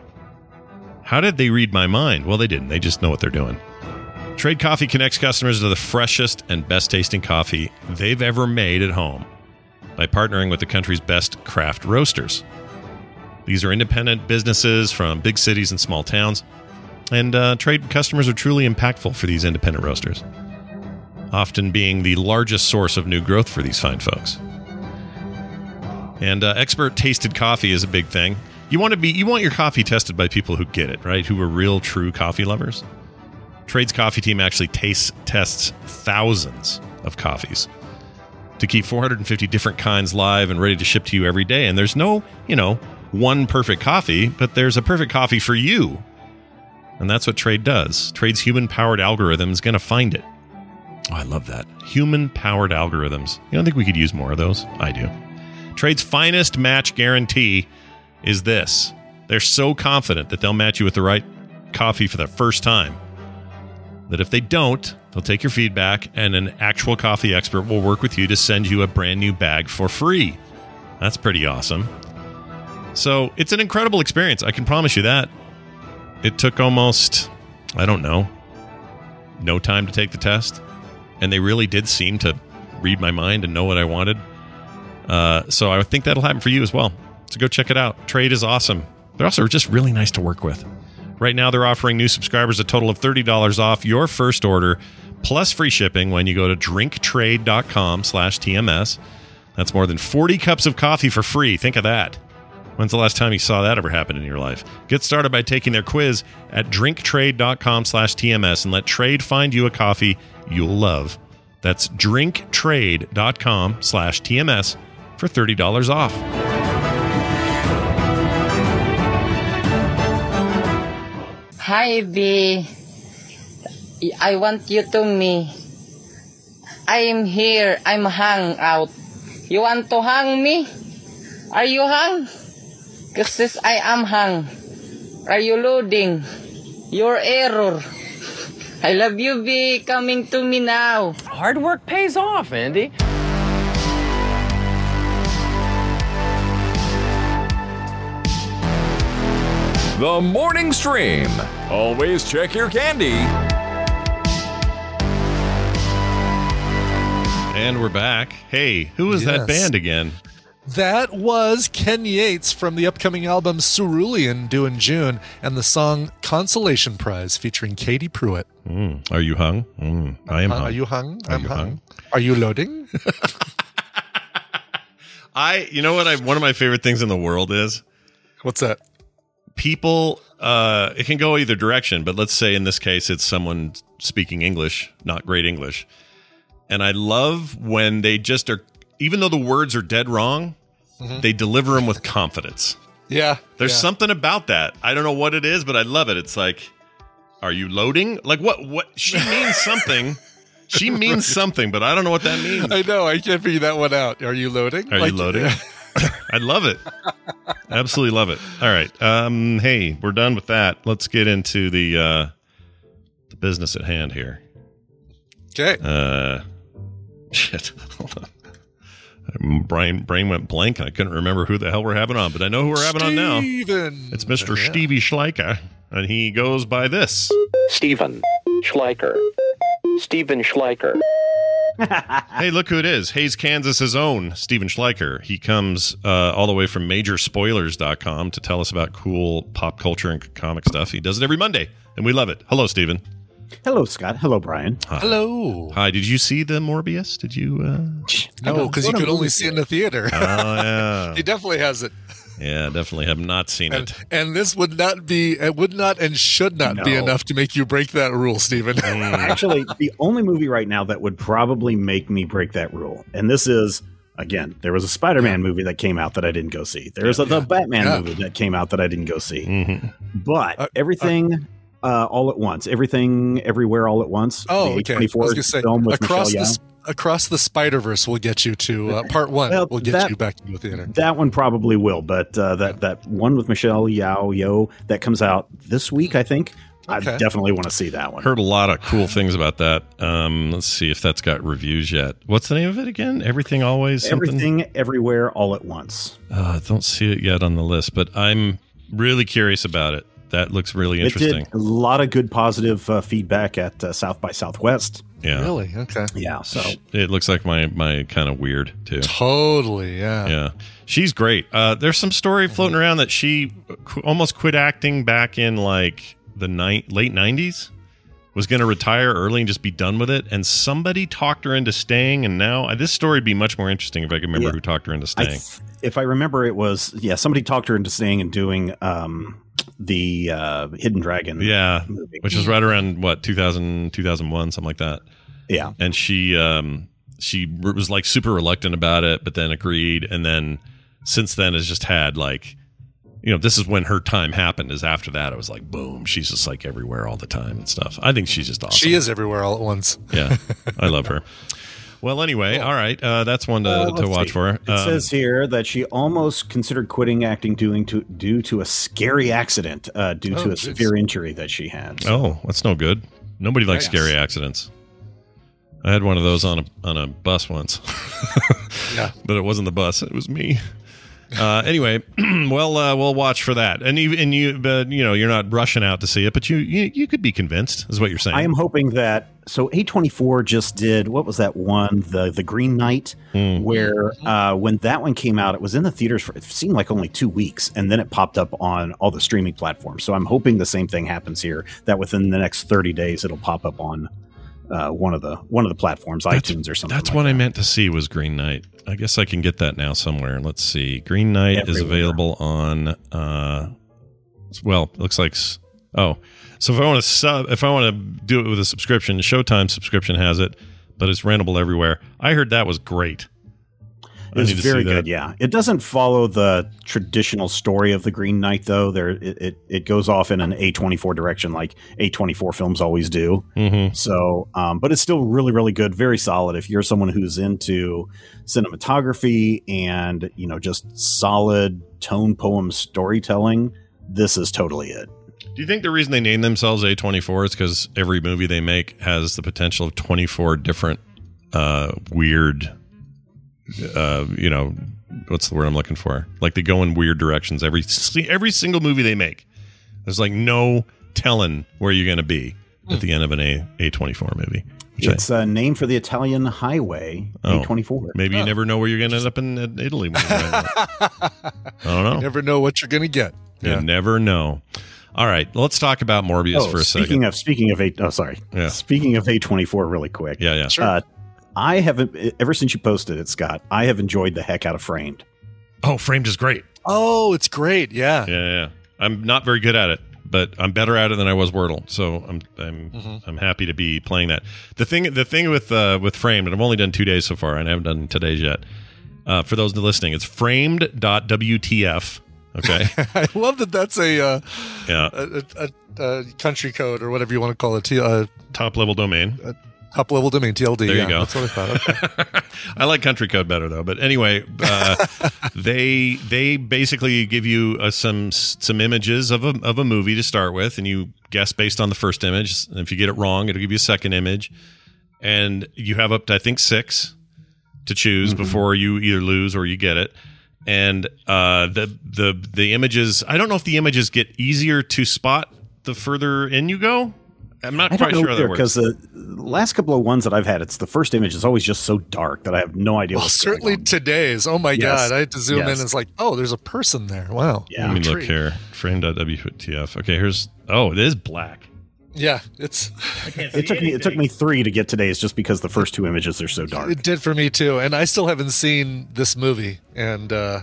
How did they read my mind? Well, they didn't. They just know what they're doing. Trade Coffee connects customers to the freshest and best-tasting coffee they've ever made at home by partnering with the country's best craft roasters. These are independent businesses from big cities and small towns, and uh, trade customers are truly impactful for these independent roasters, often being the largest source of new growth for these fine folks. And uh, expert tasted coffee is a big thing. You want to be, you want your coffee tested by people who get it, right? Who are real, true coffee lovers. Trade's coffee team actually tastes tests thousands of coffees to keep four hundred fifty different kinds live and ready to ship to you every day. And there's no, you know, one perfect coffee, but there's a perfect coffee for you. And that's what Trade does. Trade's human-powered algorithm is going to find it. Oh, I love that. Human-powered algorithms. You don't think we could use more of those? I do. Trade's finest match guarantee is this. They're so confident that they'll match you with the right coffee for the first time that if they don't, they'll take your feedback and an actual coffee expert will work with you to send you a brand new bag for free. That's pretty awesome. So it's an incredible experience. I can promise you that. It took almost, I don't know, no time to take the test. And they really did seem to read my mind and know what I wanted. Uh, so I think that'll happen for you as well. So go check it out. Trade is awesome. They're also just really nice to work with. Right now, they're offering new subscribers a total of thirty dollars off your first order, plus free shipping when you go to drinktrade.com slash TMS. That's more than forty cups of coffee for free. Think of that. When's the last time you saw that ever happen in your life? Get started by taking their quiz at drinktrade.com slash TMS and let Trade find you a coffee you'll love. That's drinktrade.com slash TMS for thirty dollars off. Hi, B. I want you to me. I am here. I'm hung out. You want to hang me? Are you hung? Because I am hung. Are you loading? Your error. I love you, B. Coming to me now. Hard work pays off, Andy. The Morning Stream. Always check your candy. And we're back. Hey, who was Yes. that band again? That was Ken Yates from the upcoming album Cerulean, due in June, and the song Consolation Prize featuring Katie Pruitt. Mm. Are you hung? Mm. I am Uh, hung. Are you hung? Are I'm you hung. hung? Are you loading? I, you know what? I one of my favorite things in the world is What's that? people, uh, it can go either direction, but let's say in this case, it's someone speaking English, not great English. And I love when they just are, even though the words are dead wrong, mm-hmm. they deliver them with confidence. Yeah. There's yeah. something about that. I don't know what it is, but I love it. It's like, are you loading? Like what, what she means something. She means something, but I don't know what that means. I know. I can't figure that one out. Are you loading? Are like, you loading? I love it. Absolutely love it. All right. Um, hey, we're done with that. Let's get into the uh, the business at hand here. Okay. Uh, shit. Hold on. Brain, brain went blank, and I couldn't remember who the hell we're having on, but I know who we're having Steven. on now. It's Mister Yeah. Stevie Schleicher, and he goes by this. Steven Schleicher. Steven Schleicher. Hey, look who it is. Hayes, Kansas's own Steven Schleicher. He comes uh, all the way from major spoilers dot com to tell us about cool pop culture and comic stuff. He does it every Monday, and we love it. Hello, Steven. Hello, Scott. Hello, Brian. Hi. Hello. Hi. Did you see the Morbius? Did you? Uh... No, because you could only see it in the theater. Oh, yeah. He definitely has it. Yeah, definitely have not seen and, it. And this would not be, it would not and should not No. be enough to make you break that rule, Stephen. Mm. Actually, the only movie right now that would probably make me break that rule, and this is, again, there was a Spider-Man yeah. movie that came out that I didn't go see. There's yeah. a the Batman yeah. movie that came out that I didn't go see. Mm-hmm. But uh, everything... Uh, Uh, all at once, everything, everywhere, all at once. Oh, the okay. I was gonna say, film with across Michelle the Yeoh. across the Spider-Verse will get you to uh, part one. Well, will get that, you back to the theater. That one probably will, but uh, that that one with Michelle Yeoh Yo that comes out this week, I think. Okay. I definitely want to see that one. Heard a lot of cool things about that. Um, let's see if that's got reviews yet. What's the name of it again? Everything, Always, something? Everything, Everywhere, All at Once. Uh, I don't see it yet on the list, but I'm really curious about it. That looks really interesting. It did a lot of good positive uh, feedback at uh, South by Southwest. Yeah. Really? Okay. Yeah. So it looks like my, my kind of weird too. Totally. Yeah. Yeah. She's great. Uh, there's some story floating around that she qu- almost quit acting back in like the ni- late nineties. Was going to retire early and just be done with it. And somebody talked her into staying. And now this story would be much more interesting if I could remember yeah. who talked her into staying. I th- if I remember, it was, yeah, somebody talked her into staying and doing um, the uh, Hidden Dragon. Yeah. Movie. Which was right around, what, two thousand, two thousand one, something like that. Yeah. And she um, she was like super reluctant about it, but then agreed. And then since then has just had like, you know, this is when her time happened. Is after that, it was like, boom, she's just like everywhere all the time and stuff. I think she's just awesome. She is everywhere all at once. Yeah, I love her. Well, anyway, all right, uh, that's one to, well, to watch see. for. It um, says here that she almost considered quitting acting due to due to a scary accident uh, due oh, to a geez. severe injury that she had. So. Oh, that's no good. Nobody likes Yes. scary accidents. I had one of those on a on a bus once. Yeah, but it wasn't the bus; it was me. Uh, anyway, well, uh, we'll watch for that, and you, and you, but you know, you're not rushing out to see it, but you, you, you could be convinced, is what you're saying. I am hoping that. So A twenty-four just did what was that one, the the Green Knight, mm. where uh, when that one came out, it was in the theaters for it seemed like only two weeks, and then it popped up on all the streaming platforms. So I'm hoping the same thing happens here. That within the next thirty days, it'll pop up on uh, one of the one of the platforms, that's, iTunes or something. That's like what that. I meant to see was Green Knight. I guess I can get that now somewhere. Let's see. Green Knight Everywhere. is available on. Uh, well, it looks like. Oh, so if I want to sub, if I want to do it with a subscription, Showtime subscription has it, but it's rentable everywhere. I heard that was great. It was very good, yeah. It doesn't follow the traditional story of the Green Knight, though. There, it, it, it goes off in an A twenty-four direction, like A twenty-four films always do. Mm-hmm. So, um, but it's still really, really good, very solid. If you're someone who's into cinematography and you know just solid tone poem storytelling, this is totally it. Do you think the reason they name themselves A twenty-four is because every movie they make has the potential of twenty-four different uh, weird, uh, you know, what's the word I'm looking for? Like they go in weird directions. Every every single movie they make, there's like no telling where you're going to be at the end of an A A24 movie. It's a name for the Italian highway, oh, A twenty-four. Maybe oh. you never know where you're going to end up in, in Italy. I don't know. You never know what you're going to get. You Yeah. never know. All right, let's talk about Morbius oh, for a speaking second. Of, speaking of A, oh sorry. Yeah. Speaking of A twenty-four, really quick. Yeah, yeah. Sure. Uh, I haven't ever since you posted it, Scott. I have enjoyed the heck out of Framed. Oh, Framed is great. Oh, it's great. Yeah. Yeah, yeah. I'm not very good at it, but I'm better at it than I was Wordle. So I'm I'm Mm-hmm. I'm happy to be playing that. The thing the thing with uh, with Framed, and I've only done two days so far, and I haven't done today's yet. Uh, for those listening, it's framed dot W T F. Okay. I love that that's a, uh, Yeah. a, a, a country code or whatever you want to call it. T, uh, Top level domain. a top level domain, T L D. There you yeah, go. That's what I thought. Okay. I like country code better though. But anyway, uh, they they basically give you uh, some some images of a of a movie to start with, and you guess based on the first image. And if you get it wrong, it'll give you a second image, and you have up to I think six to choose Mm-hmm. before you either lose or you get it. And uh, the the the images, I don't know if the images get easier to spot the further in you go. I'm not I quite don't sure know how that because works. the last couple of ones that I've had, it's the first image is always just so dark that I have no idea. Well, what's certainly going on. today's. Oh my Yes. God. I had to zoom Yes. in and it's like, oh, there's a person there. Wow. Yeah. Let me Tree. look here. Frame dot W T F. Okay, here's. Oh, it is black. Yeah. It's, It took me it took me three to get today's just because the first two images are so dark. it did for me too. And I still haven't seen this movie. And, uh,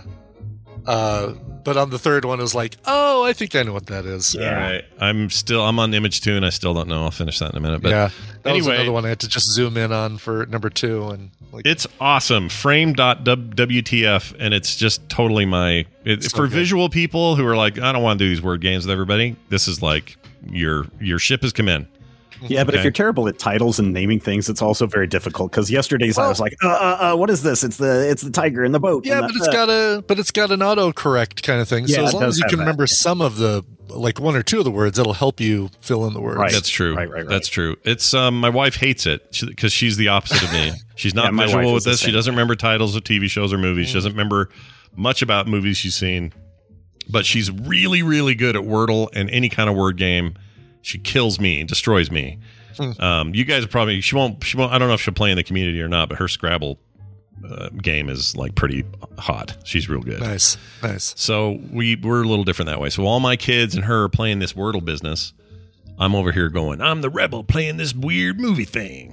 uh, but on the third one, it was like, oh, I think I know what that is. All right. I'm still. I'm on image two, and I still don't know. I'll finish that in a minute. But yeah. That was anyway, another one I had to just zoom in on for number two. And like, it's awesome. Frame dot W T F, and it's just totally my. It, So for good. visual people who are like, I don't want to do these word games with everybody. This is like your your ship has come in. Yeah, but Okay. if you're terrible at titles and naming things, it's also very difficult. Because yesterday's I was like, uh, uh, uh, what is this? It's the it's the tiger in the boat. yeah, and but the- it's got a but it's got an autocorrect kind of thing. Yeah, so as it long does as you have can that, remember yeah. some of the like one or two of the words, it'll help you fill in the words. Right. That's true. Right, right, right. That's true. It's um, my wife hates it because she's the opposite of me. She's not Yeah, my visual wife with is the this. She same. doesn't remember titles of T V shows or movies. She doesn't remember much about movies she's seen. But she's really, really good at Wordle and any kind of word game. She kills me, destroys me. Um, you guys are probably she won't she won't. I don't know if she'll play in the community or not. But her Scrabble uh, game is like pretty hot. She's real good. Nice, nice. So we we're a little different that way. So all my kids and her are playing this Wordle business. I'm over here going, I'm the rebel playing this weird movie thing.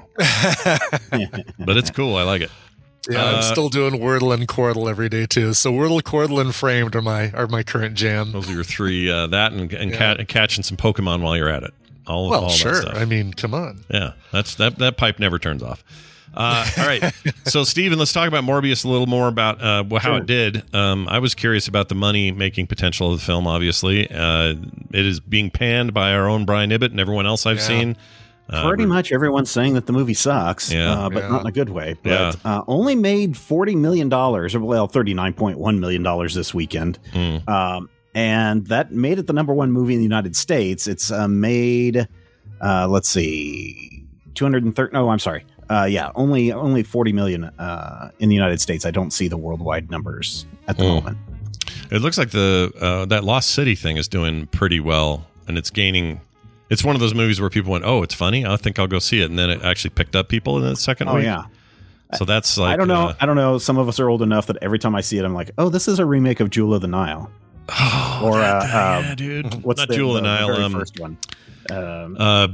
But it's cool. I like it. Yeah, Uh, I'm still doing Wordle and Quordle every day too. So Wordle, Quordle, and Framed are my are my current jam. Those are your three. Uh, that and, and, Yeah. cat, and catching some Pokemon while you're at it. All, Well, all that sure. stuff. I mean, come on. Yeah, that's that. That pipe never turns off. Uh, all right, so Steven, let's talk about Morbius a little more about uh, wh- how Sure. it did. Um, I was curious about the money-making potential of the film. Obviously, uh, it is being panned by our own Brian Ibbett and everyone else I've Yeah. seen. Uh, Pretty much everyone's saying that the movie sucks, Yeah. uh, but Yeah. not in a good way. But Yeah. uh, only made forty million dollars, or well, thirty-nine point one million dollars this weekend. Mm. Um, and that made it the number one movie in the United States. It's uh, made, uh, let's see, two hundred thirty. No, I'm sorry. Uh, yeah, only only forty million uh, in the United States. I don't see the worldwide numbers at the Mm. moment. It looks like the uh, that Lost City thing is doing pretty well, and it's gaining. It's one of those movies where people went, "Oh, it's funny. I think I'll go see it," and then it actually picked up people in the second Oh week. yeah. So that's like I don't know. uh, I don't know. Some of us are old enough that every time I see it, I'm like, "Oh, this is a remake of Jewel of the Nile." oh, Or, that- uh, yeah, um, dude. What's Not the, Jewel of the the Nile. very Um, first one? Um, uh,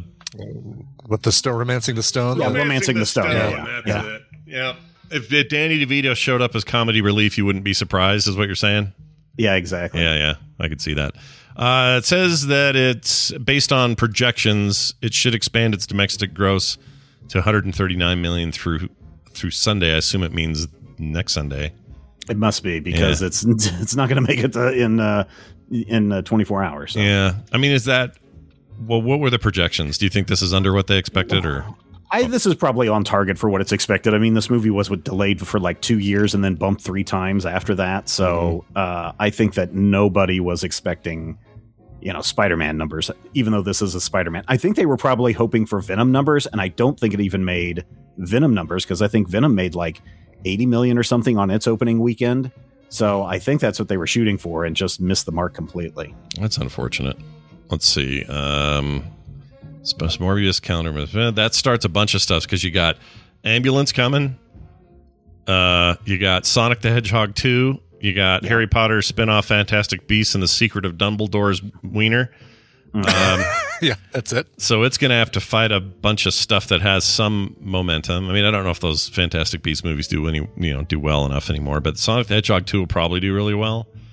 With the stone, romancing the stone. Yeah, Romancing the Stone, yeah, yeah. That's Yeah. it. Yeah. If, if Danny DeVito showed up as comedy relief, you wouldn't be surprised, is what you're saying? yeah, exactly. Yeah, yeah. I could see that. Uh, it says that it's based on projections. It should expand its domestic gross to one hundred thirty-nine million through through Sunday. I assume it means next Sunday. It must be because Yeah. it's it's not going to make it uh, in uh, in uh, twenty-four hours. So. Yeah. I mean, is that well? What were the projections? Do you think this is under what they expected, or I, this is probably on target for what it's expected. I mean, this movie was what, delayed for like two years and then bumped three times after that. So uh, I think that nobody was expecting, you know, Spider-Man numbers, even though this is a Spider-Man. I think they were probably hoping for Venom numbers, and I don't think it even made Venom numbers because I think Venom made like eighty million or something on its opening weekend. So I think that's what they were shooting for and just missed the mark completely. that's unfortunate. Let's see. Um, Morbius counter eh, that starts a bunch of stuff because you got Ambulance coming. Uh, you got Sonic the Hedgehog two. You got Harry Potter spin-off Fantastic Beasts and the Secret of Dumbledore's Wiener. Um, Yeah, that's it. so it's going to have to fight a bunch of stuff that has some momentum. I mean, I don't know if those Fantastic Beasts movies do any, you know, do well enough anymore, but Sonic the Hedgehog two will probably do really well.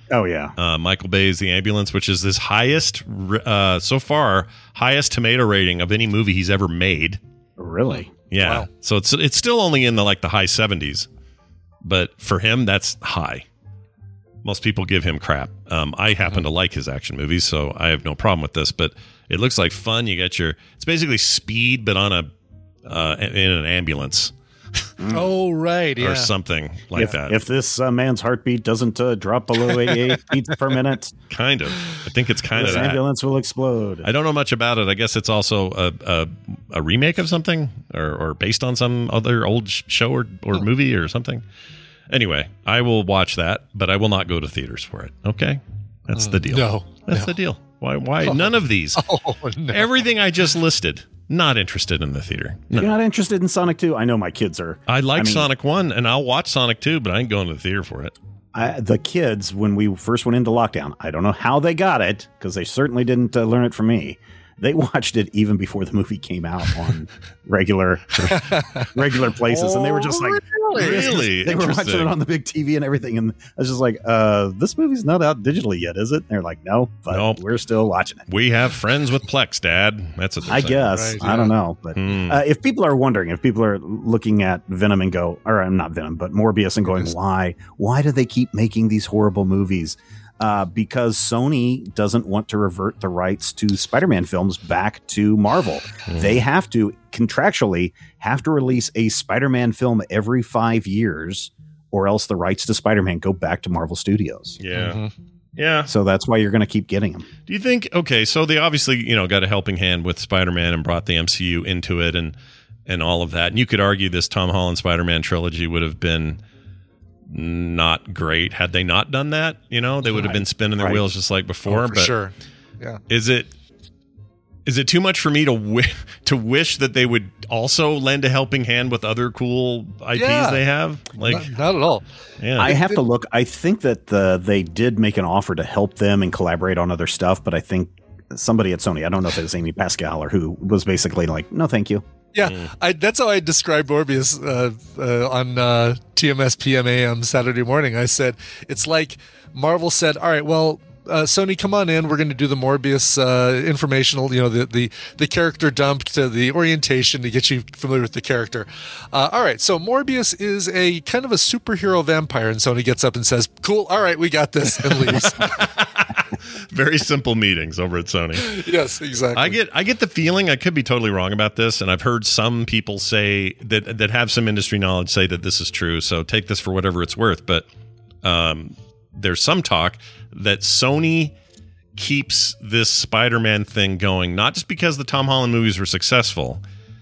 Oh yeah, uh, Michael Bay's The Ambulance, which is his highest uh, so far highest tomato rating of any movie he's ever made. Really? Yeah. Wow. So it's it's still only in the like the high seventies, but for him that's high. Most people give him crap. Um, I happen to like his action movies, so I have no problem with this. But it looks like fun. You get your it's basically Speed, but on a uh, in an ambulance. Oh, right. Yeah. Or something like if, that. If this uh, man's heartbeat doesn't uh, drop below eighty-eight beats per minute, kind of. I think it's kind this of that. ambulance will explode. I don't know much about it. I guess it's also a a, a remake of something, or, or based on some other old sh- show or, or movie or something. Anyway, I will watch that, but I will not go to theaters for it. Okay, that's the deal. No, that's no. the deal. Why? Why none of these? Oh, no. Everything I just listed. Not interested in the theater. No. You're not interested in Sonic two? I know my kids are. I like I mean, Sonic one, and I'll watch Sonic two, but I ain't going to the theater for it. I, the kids, when we first went into lockdown, I don't know how they got it, because they certainly didn't uh, learn it from me. They watched it even before the movie came out on regular regular places, and they were just like, Really? They were watching Interesting. it on the big T V and everything, and I was just like, uh, "This movie's not out digitally yet, is it?" And they're like, "No, but Nope. we're still watching it." We have friends with Plex, Dad. That's what they're I saying. guess Right, I yeah. don't know, but Hmm. uh, if people are wondering, if people are looking at Venom and go, or uh, not Venom, but Morbius and going, why? Why do they keep making these horrible movies? Uh, because Sony doesn't want to revert the rights to Spider-Man films back to Marvel. They have to contractually have to release a Spider-Man film every five years, or else the rights to Spider-Man go back to Marvel Studios. Yeah. Mm-hmm. Yeah. So that's why you're going to keep getting them. Do you think, okay, so they obviously, you know, got a helping hand with Spider-Man and brought the M C U into it and and all of that. And you could argue this Tom Holland Spider-Man trilogy would have been not great had they not done that. You know, they would have been spinning their Right. wheels just like before. Oh, for but sure. Yeah. is it is it too much for me to wi- to wish that they would also lend a helping hand with other cool I Ps Yeah. they have? Like, Not, not at all. yeah, I have to look. I think that the they did make an offer to help them and collaborate on other stuff, but I think somebody at Sony, I don't know if it was Amy Pascal or who, was basically like, no, thank you. Yeah, I, that's how I described Morbius uh, uh, on uh, T M S P M A M Saturday morning. I said, it's like Marvel said, all right, well, uh, Sony, come on in. We're going to do the Morbius uh, informational, you know, the, the, the character dump to the orientation to get you familiar with the character. Uh, all right, so Morbius is a kind of a superhero vampire. And Sony gets up and says, cool, all right, we got this, and leaves. very simple meetings over at Sony. Yes, exactly. I get I get the feeling, I could be totally wrong about this, and I've heard some people say that that have some industry knowledge say that this is true. So take this for whatever it's worth. But um, there's some talk that Sony keeps this Spider-Man thing going, not just because the Tom Holland movies were successful.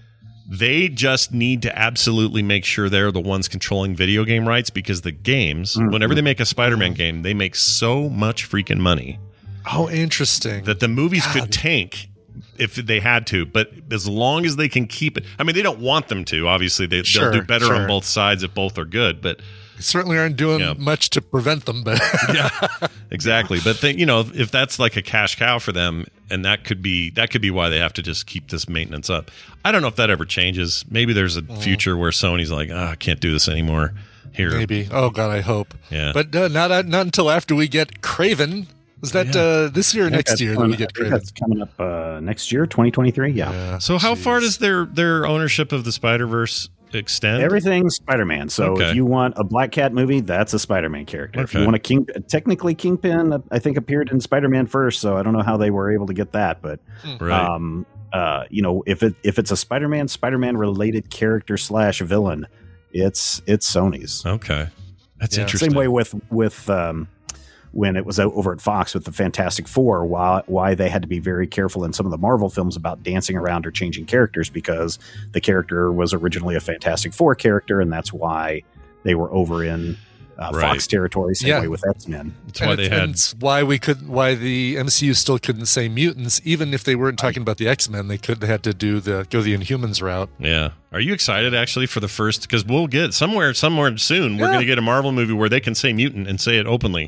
They just need to absolutely make sure they're the ones controlling video game rights, because the games, Mm-hmm. whenever they make a Spider-Man game, they make so much freaking money Oh, interesting. that the movies could tank if they had to. But as long as they can keep it, I mean, they don't want them to. Obviously, they, Sure, they'll do better sure. on both sides if both are good. But Certainly aren't doing Yeah. much to prevent them, but yeah, exactly. But they, you know, if that's like a cash cow for them, and that could be that could be why they have to just keep this maintenance up. I don't know if that ever changes. Maybe there's a future where Sony's like, ah, I can't do this anymore. Here, maybe. Oh God, I hope. Yeah. But uh, not not until after we get Craven. Is that uh, this year or I think next that's year that coming- we get I think Craven? that's coming up uh, next year, twenty twenty-three. Yeah. So how far Jeez. does their their ownership of the Spider-Verse extend? Everything Spider-Man. So Okay. if you want a Black Cat movie, that's a Spider-Man character. If you Okay. want a King, technically Kingpin, I think appeared in Spider-Man first, so I don't know how they were able to get that, but Right. um, uh, you know, if it if it's a Spider-Man, Spider-Man related character slash villain, it's it's Sony's. Okay. That's Yeah. interesting. Same way with with um, when it was out over at Fox with the Fantastic Four, why why they had to be very careful in some of the Marvel films about dancing around or changing characters, because the character was originally a Fantastic Four character, and that's why they were over in uh, Right. Fox territory. Same Yeah. way with X-Men. That's why and they it's, had. and it's why we could why the M C U still couldn't say mutants, even if they weren't talking about the X-Men. They could they had to do the go the Inhumans route. Yeah. Are you excited actually for the first? Because we'll get somewhere, somewhere soon. We're Yeah. going to get a Marvel movie where they can say mutant and say it openly.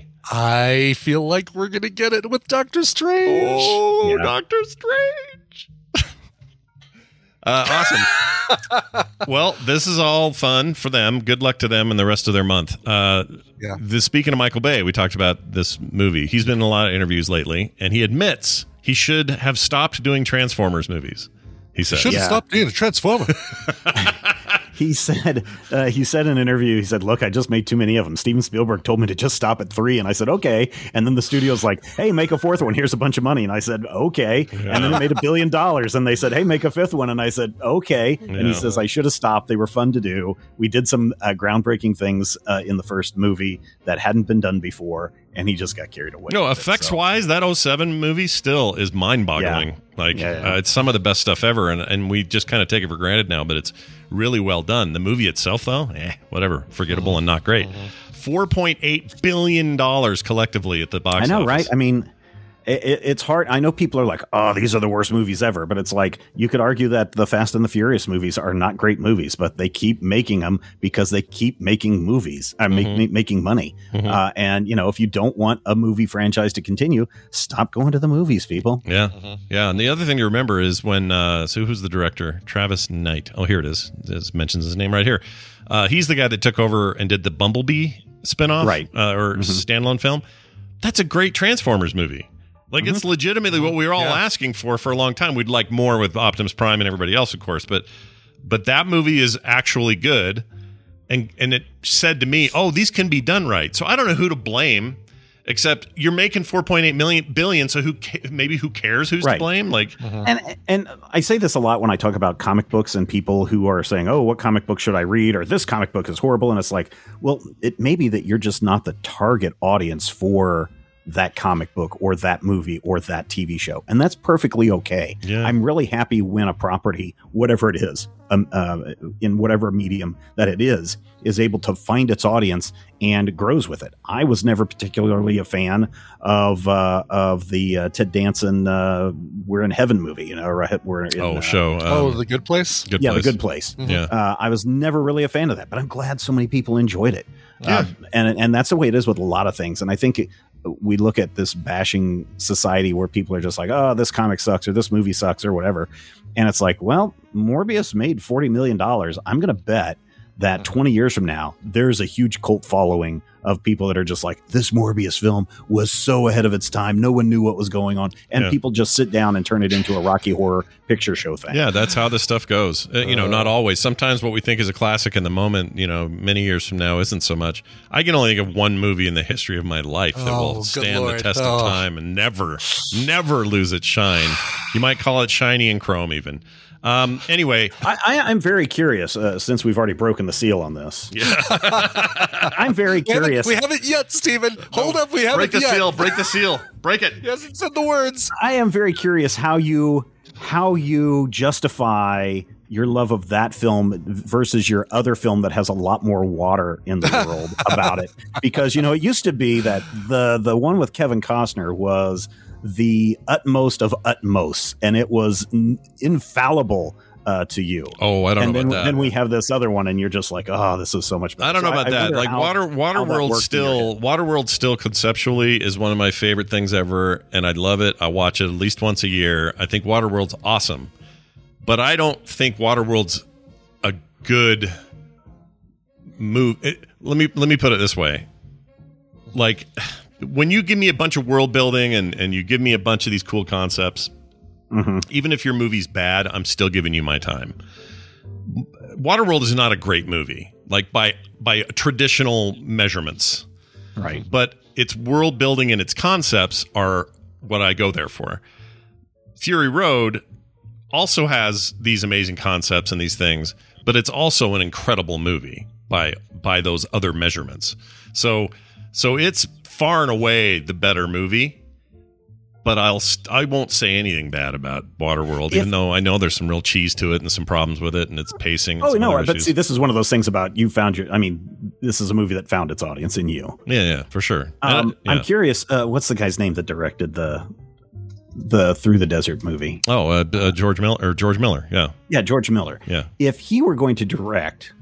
I feel like we're gonna get it with Doctor Strange. Oh, Yeah. Doctor Strange. Uh, awesome. Well, this is all fun for them. Good luck to them and the rest of their month. Uh, Yeah. the, speaking of Michael Bay, we talked about this movie. He's been in a lot of interviews lately, and he admits he should have stopped doing Transformers movies. He said, Should have Yeah. stopped being a Transformer. He said, uh, he said in an interview, he said, look, I just made too many of them. Steven Spielberg told me to just stop at three. And I said, okay. And then the studio's like, hey, make a fourth one. Here's a bunch of money. And I said, okay. Yeah. And then it made a billion dollars. And they said, hey, make a fifth one. And I said, okay. Yeah. And he says, I should have stopped. They were fun to do. We did some uh, groundbreaking things uh, in the first movie that hadn't been done before. And he just got carried away. No, with it, effects so. wise, that oh seven movie still is mind boggling. Yeah. Like, Yeah, yeah. Uh, it's some of the best stuff ever. And, and we just kind of take it for granted now, but it's really well done. The movie itself, though, eh, whatever, forgettable and not great. four point eight billion dollars collectively at the box I know, office. right? I mean, it, it, it's hard. I know people are like, oh, these are the worst movies ever. But it's like, you could argue that the Fast and the Furious movies are not great movies, but they keep making them because they keep making movies, uh, make, Mhm. make, making money. Mhm. Uh, and, you know, if you don't want a movie franchise to continue, stop going to the movies, people. Yeah, yeah. And the other thing to remember is when uh, so who's the director? Travis Knight. Oh, here it is. It mentions his name right here. Uh, he's the guy that took over and did the Bumblebee spinoff, Right. Uh, or Mhm. standalone film. That's a great Transformers movie. Like it's legitimately what we were all Yeah. asking for for a long time. We'd like more with Optimus Prime and everybody else, of course, but but that movie is actually good. And and it said to me, oh, these can be done right. So I don't know who to blame. Except you're making four point eight million billion, so who ca- maybe who cares who's to Right. blame? Like, And and I say this a lot when I talk about comic books and people who are saying, "Oh, what comic book should I read?" or "This comic book is horrible," and it's like, well, it may be that you're just not the target audience for that comic book or that movie or that T V show, and that's perfectly okay. Yeah. I'm really happy when a property, whatever it is, um, uh, in whatever medium that it is, is able to find its audience and grows with it. I was never particularly a fan of uh, of the uh, Ted Danson uh, "We're in Heaven" movie, you know, or we're in, oh, uh, show. Um, oh, The Good Place? Good yeah, Place. The Good Place. Yeah. Uh, I was never really a fan of that, but I'm glad so many people enjoyed it. Yeah. Uh, and and that's the way it is with a lot of things. And I think it, we look at this bashing society where people are just like, oh, this comic sucks or this movie sucks or whatever. And it's like, well, Morbius made forty million dollars. I'm going to bet that twenty years from now, there's a huge cult following of people that are just like, this Morbius film was so ahead of its time. No one knew what was going on. And Yeah. people just sit down and turn it into a Rocky Horror Picture Show thing. Yeah, that's how this stuff goes. Uh, you know, not always. Sometimes what we think is a classic in the moment, you know, many years from now isn't so much. I can only think of one movie in the history of my life that Oh, will good stand the Lord. test Oh. of time and never, never lose its shine. You might call it shiny and chrome even. Um, anyway, I, I, I'm very curious, uh, since we've already broken the seal on this. yeah. I'm very We haven't, curious. we haven't yet, Stephen. Hold up, we haven't break the yet. seal. Break the seal. Break it. He hasn't said the words. I am very curious how you how you justify your love of that film versus your other film that has a lot more water in the world about it. Because, you know, it used to be that the the one with Kevin Costner was the utmost of utmost, and it was n- infallible uh, to you. Oh, I don't and know then, about that. then we have this other one, and you're just like, oh, this is so much better. I don't know So about that. wonder Like how- Water how that Waterworld worked in your still head. Waterworld still conceptually is one of my favorite things ever, and I love it. I watch it at least once a year. I think Waterworld's awesome, but I don't think Waterworld's a good move. It, let me let me put it this way: like when you give me a bunch of world building and and you give me a bunch of these cool concepts, Mhm. even if your movie's bad, I'm still giving you my time. Waterworld is not a great movie, like by by traditional measurements, Right. but its world building and its concepts are what I go there for. Fury Road also has these amazing concepts and these things, but it's also an incredible movie by by those other measurements. So so it's far and away the better movie. But I'll st- I won't say anything bad about Waterworld, If- even though I know there's some real cheese to it and some problems with it and its pacing. And Oh some no, other but issues. see, this is one of those things about you found your. I mean, this is a movie that found its audience in you. yeah, yeah, for sure. Um, And, yeah. I'm curious. Uh, what's the guy's name that directed the the Through the Desert movie? Oh, uh, uh, George Miller or George Miller. Yeah, Yeah, George Miller. yeah. If he were going to direct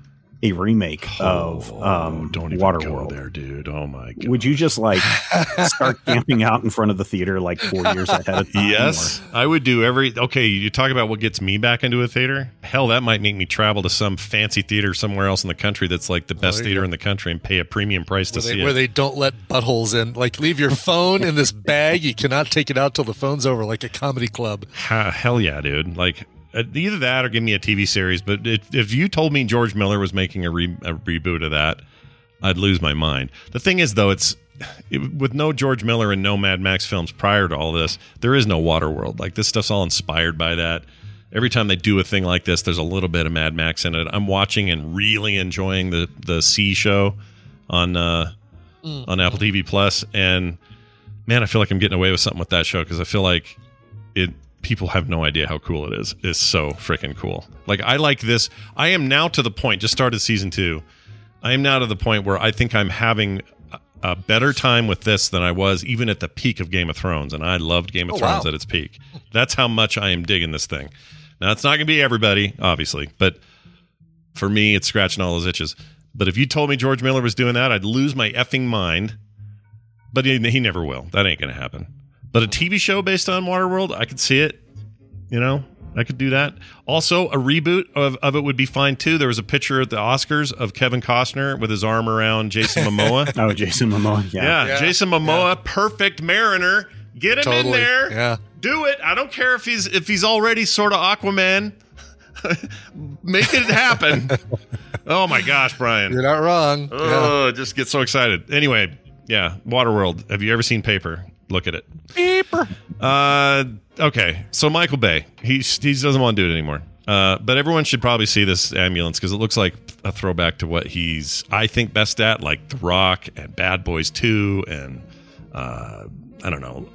a remake of um, don't even go Waterworld there, dude. Oh my god! Would you just like start camping out in front of the theater like four years ahead of time? Yes, or? I would do every. Okay, you talk about what gets me back into a theater. Hell, that might make me travel to some fancy theater somewhere else in the country that's like the best oh, theater go. in the country and pay a premium price to where they, see it. Where they don't let buttholes in. Like, leave your phone in this bag. You cannot take it out till the phone's over, like a comedy club. Ha, hell yeah, dude! Like. Uh, either that or give me a T V series. But it, if you told me George Miller was making a, re, a reboot of that, I'd lose my mind. The thing is, though, it's it, with no George Miller and no Mad Max films prior to all this, there is no Waterworld. Like, this stuff's all inspired by that. Every time they do a thing like this, there's a little bit of Mad Max in it. I'm watching and really enjoying the the Sea show on uh, mm. on Apple T V Plus, and man, I feel like I'm getting away with something with that show because I feel like it. People have no idea how cool it is. It's so freaking cool. Like, I like this. I am now to the point, just started season two. I am now to the point where I think I'm having a, a better time with this than I was even at the peak of Game of Thrones. And I loved Game of oh, Thrones wow. at its peak. That's how much I am digging this thing. Now, it's not going to be everybody, obviously, but for me, it's scratching all those itches. But if you told me George Miller was doing that, I'd lose my effing mind. But he, he never will. That ain't going to happen. But a T V show based on Waterworld, I could see it. You know, I could do that. Also, a reboot of, of it would be fine, too. There was a picture at the Oscars of Kevin Costner with his arm around Jason Momoa. oh, Jason Momoa, yeah. Yeah, yeah. Jason Momoa, yeah. Perfect Mariner. Get him totally. in there. Yeah. Do it. I don't care if he's if he's already sort of Aquaman. Make it happen. Oh, my gosh, Brian. You're not wrong. Oh, yeah. just get so excited. Anyway, yeah, Waterworld. Have you ever seen Paper? Look at it. Paper. Uh, okay, so Michael Bay, he he doesn't want to do it anymore. Uh, but everyone should probably see this ambulance because it looks like a throwback to what he's, I think, best at, like The Rock and Bad Boys two, and uh, I don't know,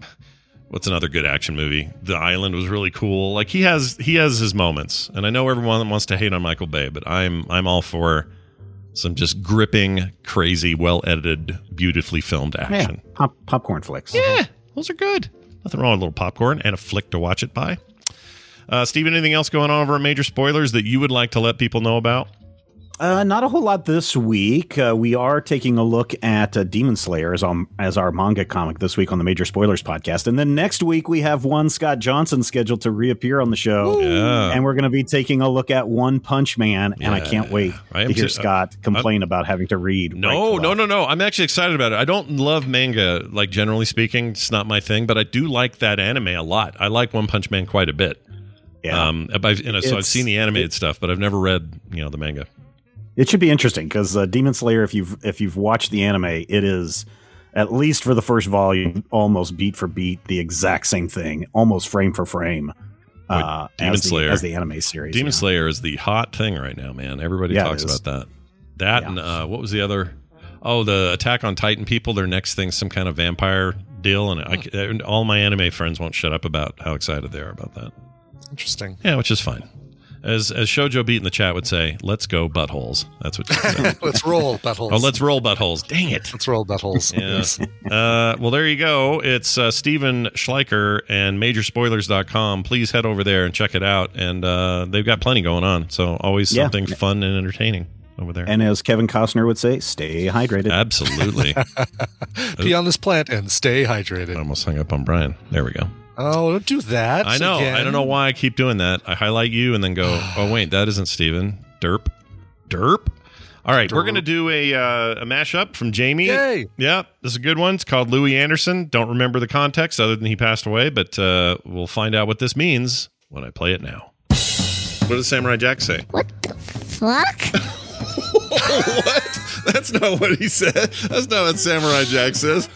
what's another good action movie? The Island was really cool. Like, he has he has his moments, and I know everyone wants to hate on Michael Bay, but I'm I'm all for some just gripping, crazy, well-edited, beautifully filmed action. Yeah, pop, popcorn flicks. Yeah, those are good. Nothing wrong with a little popcorn and a flick to watch it by. Uh, Steven, anything else going on over at Major Spoilers that you would like to let people know about? Uh, not a whole lot this week. Uh, we are taking a look at uh, Demon Slayer as, um, as our manga comic this week on the Major Spoilers podcast. And then next week, we have one Scott Johnson scheduled to reappear on the show. Yeah. And we're going to be taking a look at One Punch Man. And yeah. I can't wait I to hear t- Scott complain I'm, about having to read. No, right no, no, no. I'm actually excited about it. I don't love manga, like, generally speaking. It's not my thing. But I do like that anime a lot. I like One Punch Man quite a bit. Yeah. Um, I've, you know, so I've seen the animated it, stuff, but I've never read, you know, the manga. It should be interesting because uh, Demon Slayer, if you've if you've watched the anime, it is, at least for the first volume, almost beat for beat the exact same thing, almost frame for frame. Uh, Demon as the, Slayer as the anime series. Demon yeah. Slayer is the hot thing right now, man. Everybody yeah, talks about that. That yeah. and uh, what was the other? Oh, the Attack on Titan people. Their next thing's some kind of vampire deal, and I, all my anime friends won't shut up about how excited they are about that. Interesting. Yeah, which is fine. As as Shoujo Beat in the chat would say, let's go buttholes. That's what she said. Let's roll buttholes. Oh, let's roll buttholes. Dang it. Let's roll buttholes. Yeah. uh, well, there you go. It's uh, Steven Schleicher and Major Spoilers dot com. Please head over there and check it out. And uh, they've got plenty going on. So always yeah. something fun and entertaining over there. And as Kevin Costner would say, stay hydrated. Absolutely. Pee on this plant and stay hydrated. I almost hung up on Brian. There we go. Oh, don't do that. I know. Again. I don't know why I keep doing that. I highlight you and then go, oh, wait, that isn't Steven. Derp. Derp. All right, Derp. We're going to do a uh, a mashup from Jamie. Yay. Yeah, this is a good one. It's called Louis Anderson. Don't remember the context other than he passed away, but uh, we'll find out what this means when I play it now. What does Samurai Jack say? What the fuck? What? That's not what he said. That's not what Samurai Jack says.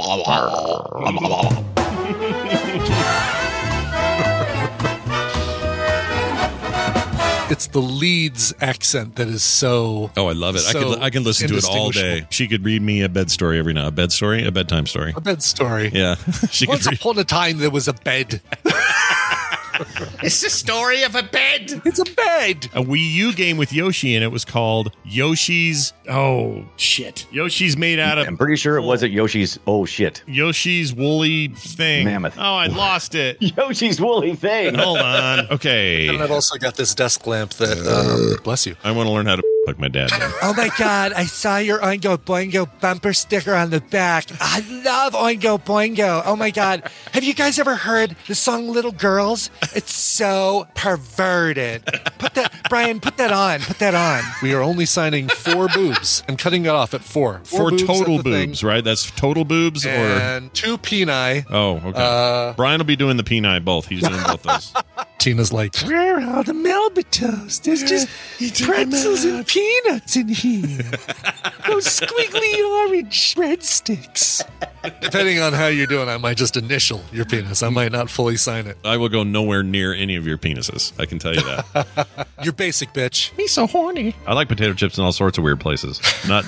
It's the Leeds accent that is so. Oh, I love it. So I can I can listen to it all day. She could read me a bed story every night. A bed story, a bedtime story, a bed story. Yeah, she Once could read- upon a time, there was a bed. It's the story of a bed. It's a bed. A Wii U game with Yoshi, and it was called Yoshi's. Oh shit! Yoshi's made out of. I'm pretty sure it wasn't Yoshi's. Oh shit! Yoshi's woolly thing. Mammoth. Oh, I lost it. Yoshi's woolly thing. Hold on. Okay. And I've also got this desk lamp that. Uh, bless you. I want to learn how to like my dad did. Oh my God, I saw your Oingo Boingo bumper sticker on the back. I love Oingo Boingo. Oh my God. Have you guys ever heard the song Little Girls? It's so perverted. Put that, Brian, put that on. Put that on. We are only signing four boobs and cutting it off at four. Four, four boobs total at the boobs, thing. right? That's total boobs or And two peni. Oh, okay. Uh, Brian will be doing the peni both. He's doing both those. Tina's like, Where are the Melba toast? There's just pretzels and peanuts in here. Those squiggly orange breadsticks. depending on how you're doing, I might just initial your penis. I might not fully sign it. I will go nowhere near any of your penises. I can tell you that. You're basic, bitch. Me so horny. I like potato chips in all sorts of weird places. Not.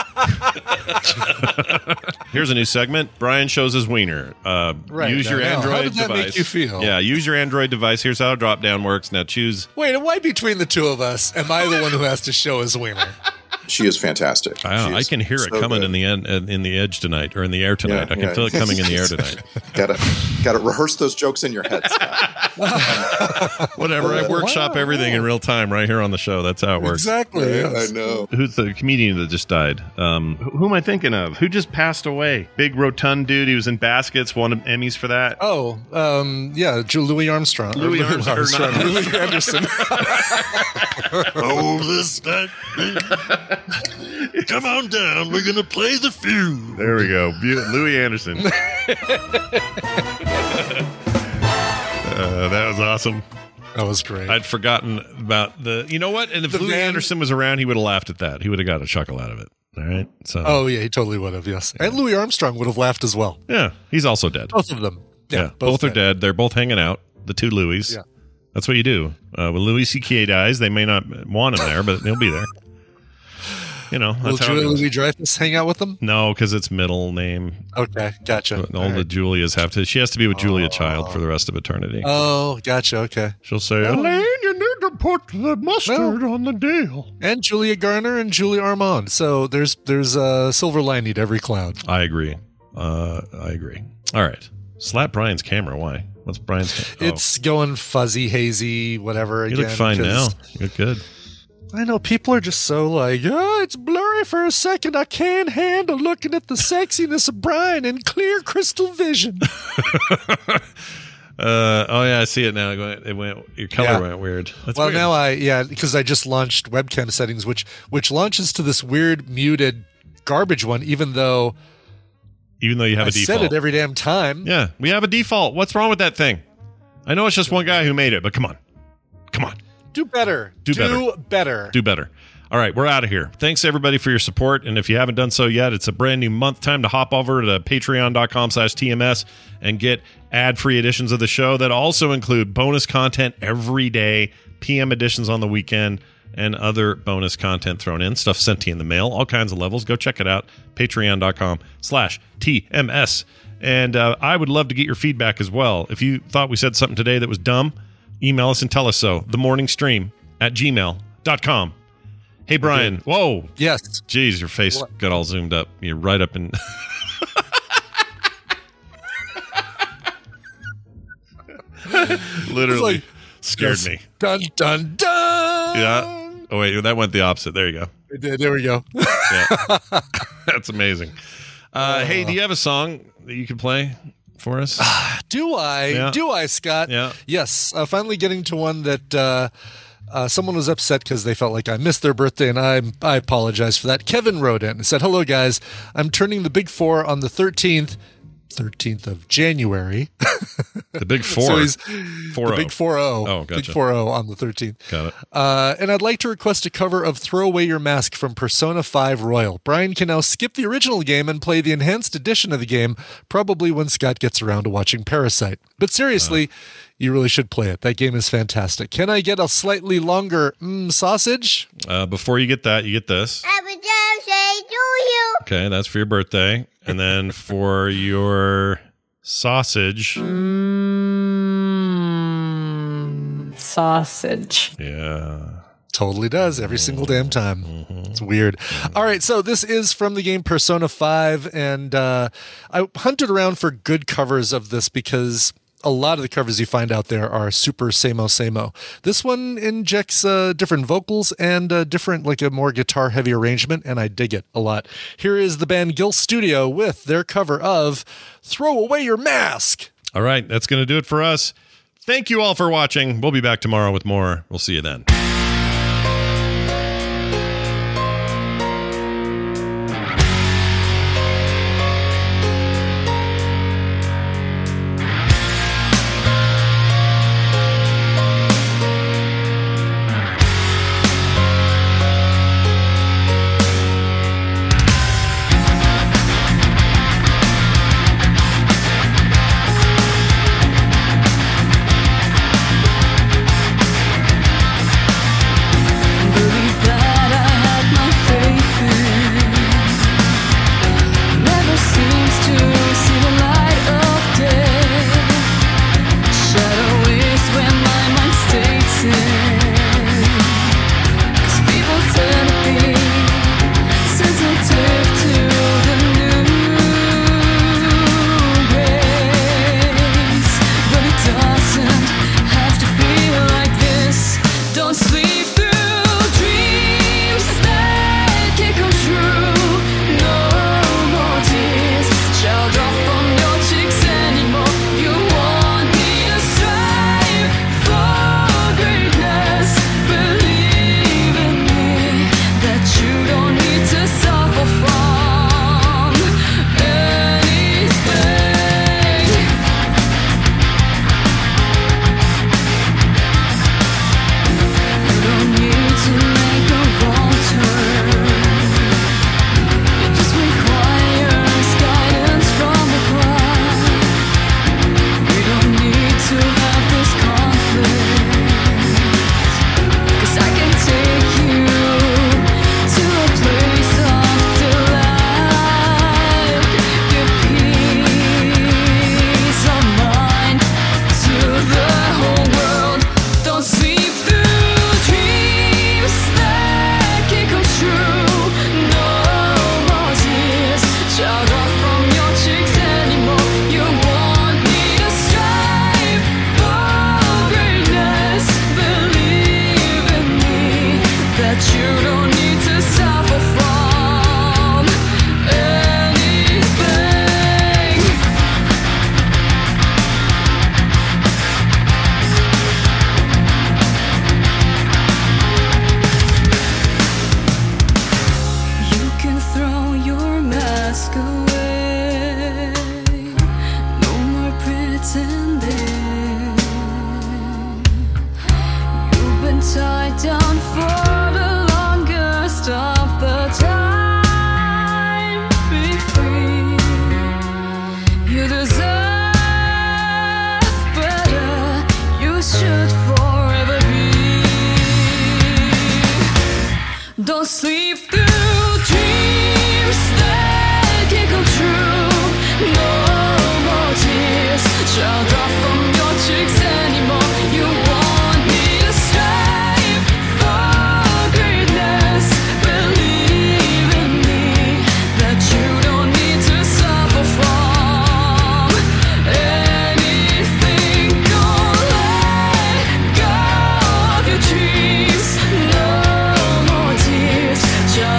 Here's a new segment. Brian shows his wiener. Uh, Right, use now, your now, Android how did that device. make you feel? Yeah, use your Android device. Here's how a drop down works. Now choose. Wait, why between the two of us am I the one who has to show his wiener? She is fantastic. I, She I is can hear it so coming good. in the end, in the edge tonight, or in the air tonight. Yeah, I can yeah. feel it coming in the air tonight. gotta gotta rehearse those jokes in your head. Scott. Whatever. I workshop everything in real time right here on the show. That's how it works. Exactly. Yeah, yes. I know. Who's the comedian that just died? Um, who, who am I thinking of? Who just passed away? Big rotund dude. He was in Baskets. Won Emmys for that. Oh, um, yeah, Ju- Louis Armstrong. Louis Or Armstrong, or not- Louis Anderson. Oh, this that. Come on down. We're gonna play the feud. There we go. Be- Louis Anderson. uh, that was awesome. That was great. I'd forgotten about the. You know what? And if The Louis man- Anderson was around, he would have laughed at that. He would have got a chuckle out of it. All right. So. Oh, yeah, he totally would have, yes. And Louis Armstrong would have laughed as well. Yeah, he's also dead. Both of them. Yeah, Yeah, both, both are dead. They're both hanging out. The two Louis. Yeah. That's what you do. Uh, when Louis C K dies, they may not want him there, but he'll be there. You know, Will that's how it Julia goes. Louis Dreyfus hang out with them? No, because it's middle name. Okay, gotcha. All All the right. Julias have to. She has to be with Julia Child for the rest of eternity. Oh, gotcha, okay. She'll say, Elaine, you need to put the mustard on the deal. And Julia Garner and Julia Armand. So there's there's a silver lining to every cloud. I agree. Uh, I agree. All right. Slap Brian's camera. Why? What's Brian's camera? It's going fuzzy, hazy, whatever. You Again, look fine now. 'cause You look good. I know people are just so like, oh, it's blurry for a second. I can't handle looking at the sexiness of Brian in clear crystal vision. Uh, oh yeah, I see it now. It went. It went your color Yeah. went weird. That's well, weird. now I yeah, because I just launched webcam settings, which which launches to this weird muted garbage one, even though even though you have I a default. said it every damn time. Yeah, we have a default. What's wrong with that thing? I know it's just one guy who made it, but come on, come on, Do better. Do Do better. better. do better. All right, we're out of here. Thanks everybody for your support, and if you haven't done so yet, it's a brand new month. Time to hop over to patreon dot com slash T M S and get ad-free editions of the show that also include bonus content every day, P M editions on the weekend, and other bonus content thrown in. Stuff sent to you in the mail, all kinds of levels. Go check it out, patreon dot com slash T M S. And uh, I would love to get your feedback as well. If you thought we said something today that was dumb, email us and tell us so. The morning stream at gmail dot com. Hey, Brian. Whoa. Yes. Jeez, your face What? got all zoomed up. You're right up in. Literally like- scared Yes. me. Dun dun dun. Yeah. Oh, wait. That went the opposite. There you go. It did. There we go. Yeah. That's amazing. Uh, hey, do you have a song that you can play for us? Do I? Yeah. Do I, Scott? Yeah. Yes. Uh, finally getting to one that uh, uh, someone was upset because they felt like I missed their birthday, and I I apologize for that. Kevin wrote in and said, "Hello, guys. I'm turning the big four on the thirteenth." thirteenth of January. The big four. So he's Four the big four oh. Oh, Big gotcha. four oh on the thirteenth. Got it. Uh, and I'd like to request a cover of Throw Away Your Mask from Persona five Royal. Brian can now skip the original game and play the enhanced edition of the game, probably when Scott gets around to watching Parasite. But seriously, Uh. you really should play it. That game is fantastic. Can I get a slightly longer mm, sausage? Uh, before you get that, you get this. Happy birthday to you. Okay, that's for your birthday. And then for your sausage. Mm, sausage. Yeah. Totally does every single damn time. It's weird. All right, so this is from the game Persona five, and uh, I hunted around for good covers of this because a lot of the covers you find out there are super samo samo. This one injects uh, different vocals and uh, different, like a more guitar heavy arrangement, and I dig it a lot. Here is the band Gill Studio with their cover of Throw Away Your Mask. All right, that's going to do it for us. Thank you all for watching. We'll be back tomorrow with more. We'll see you then. Just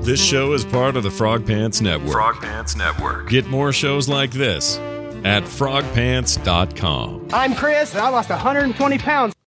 This show is part of the Frog Pants Network. Frog Pants Network. Get more shows like this at frog pants dot com. I'm Chris, and I lost one hundred twenty pounds.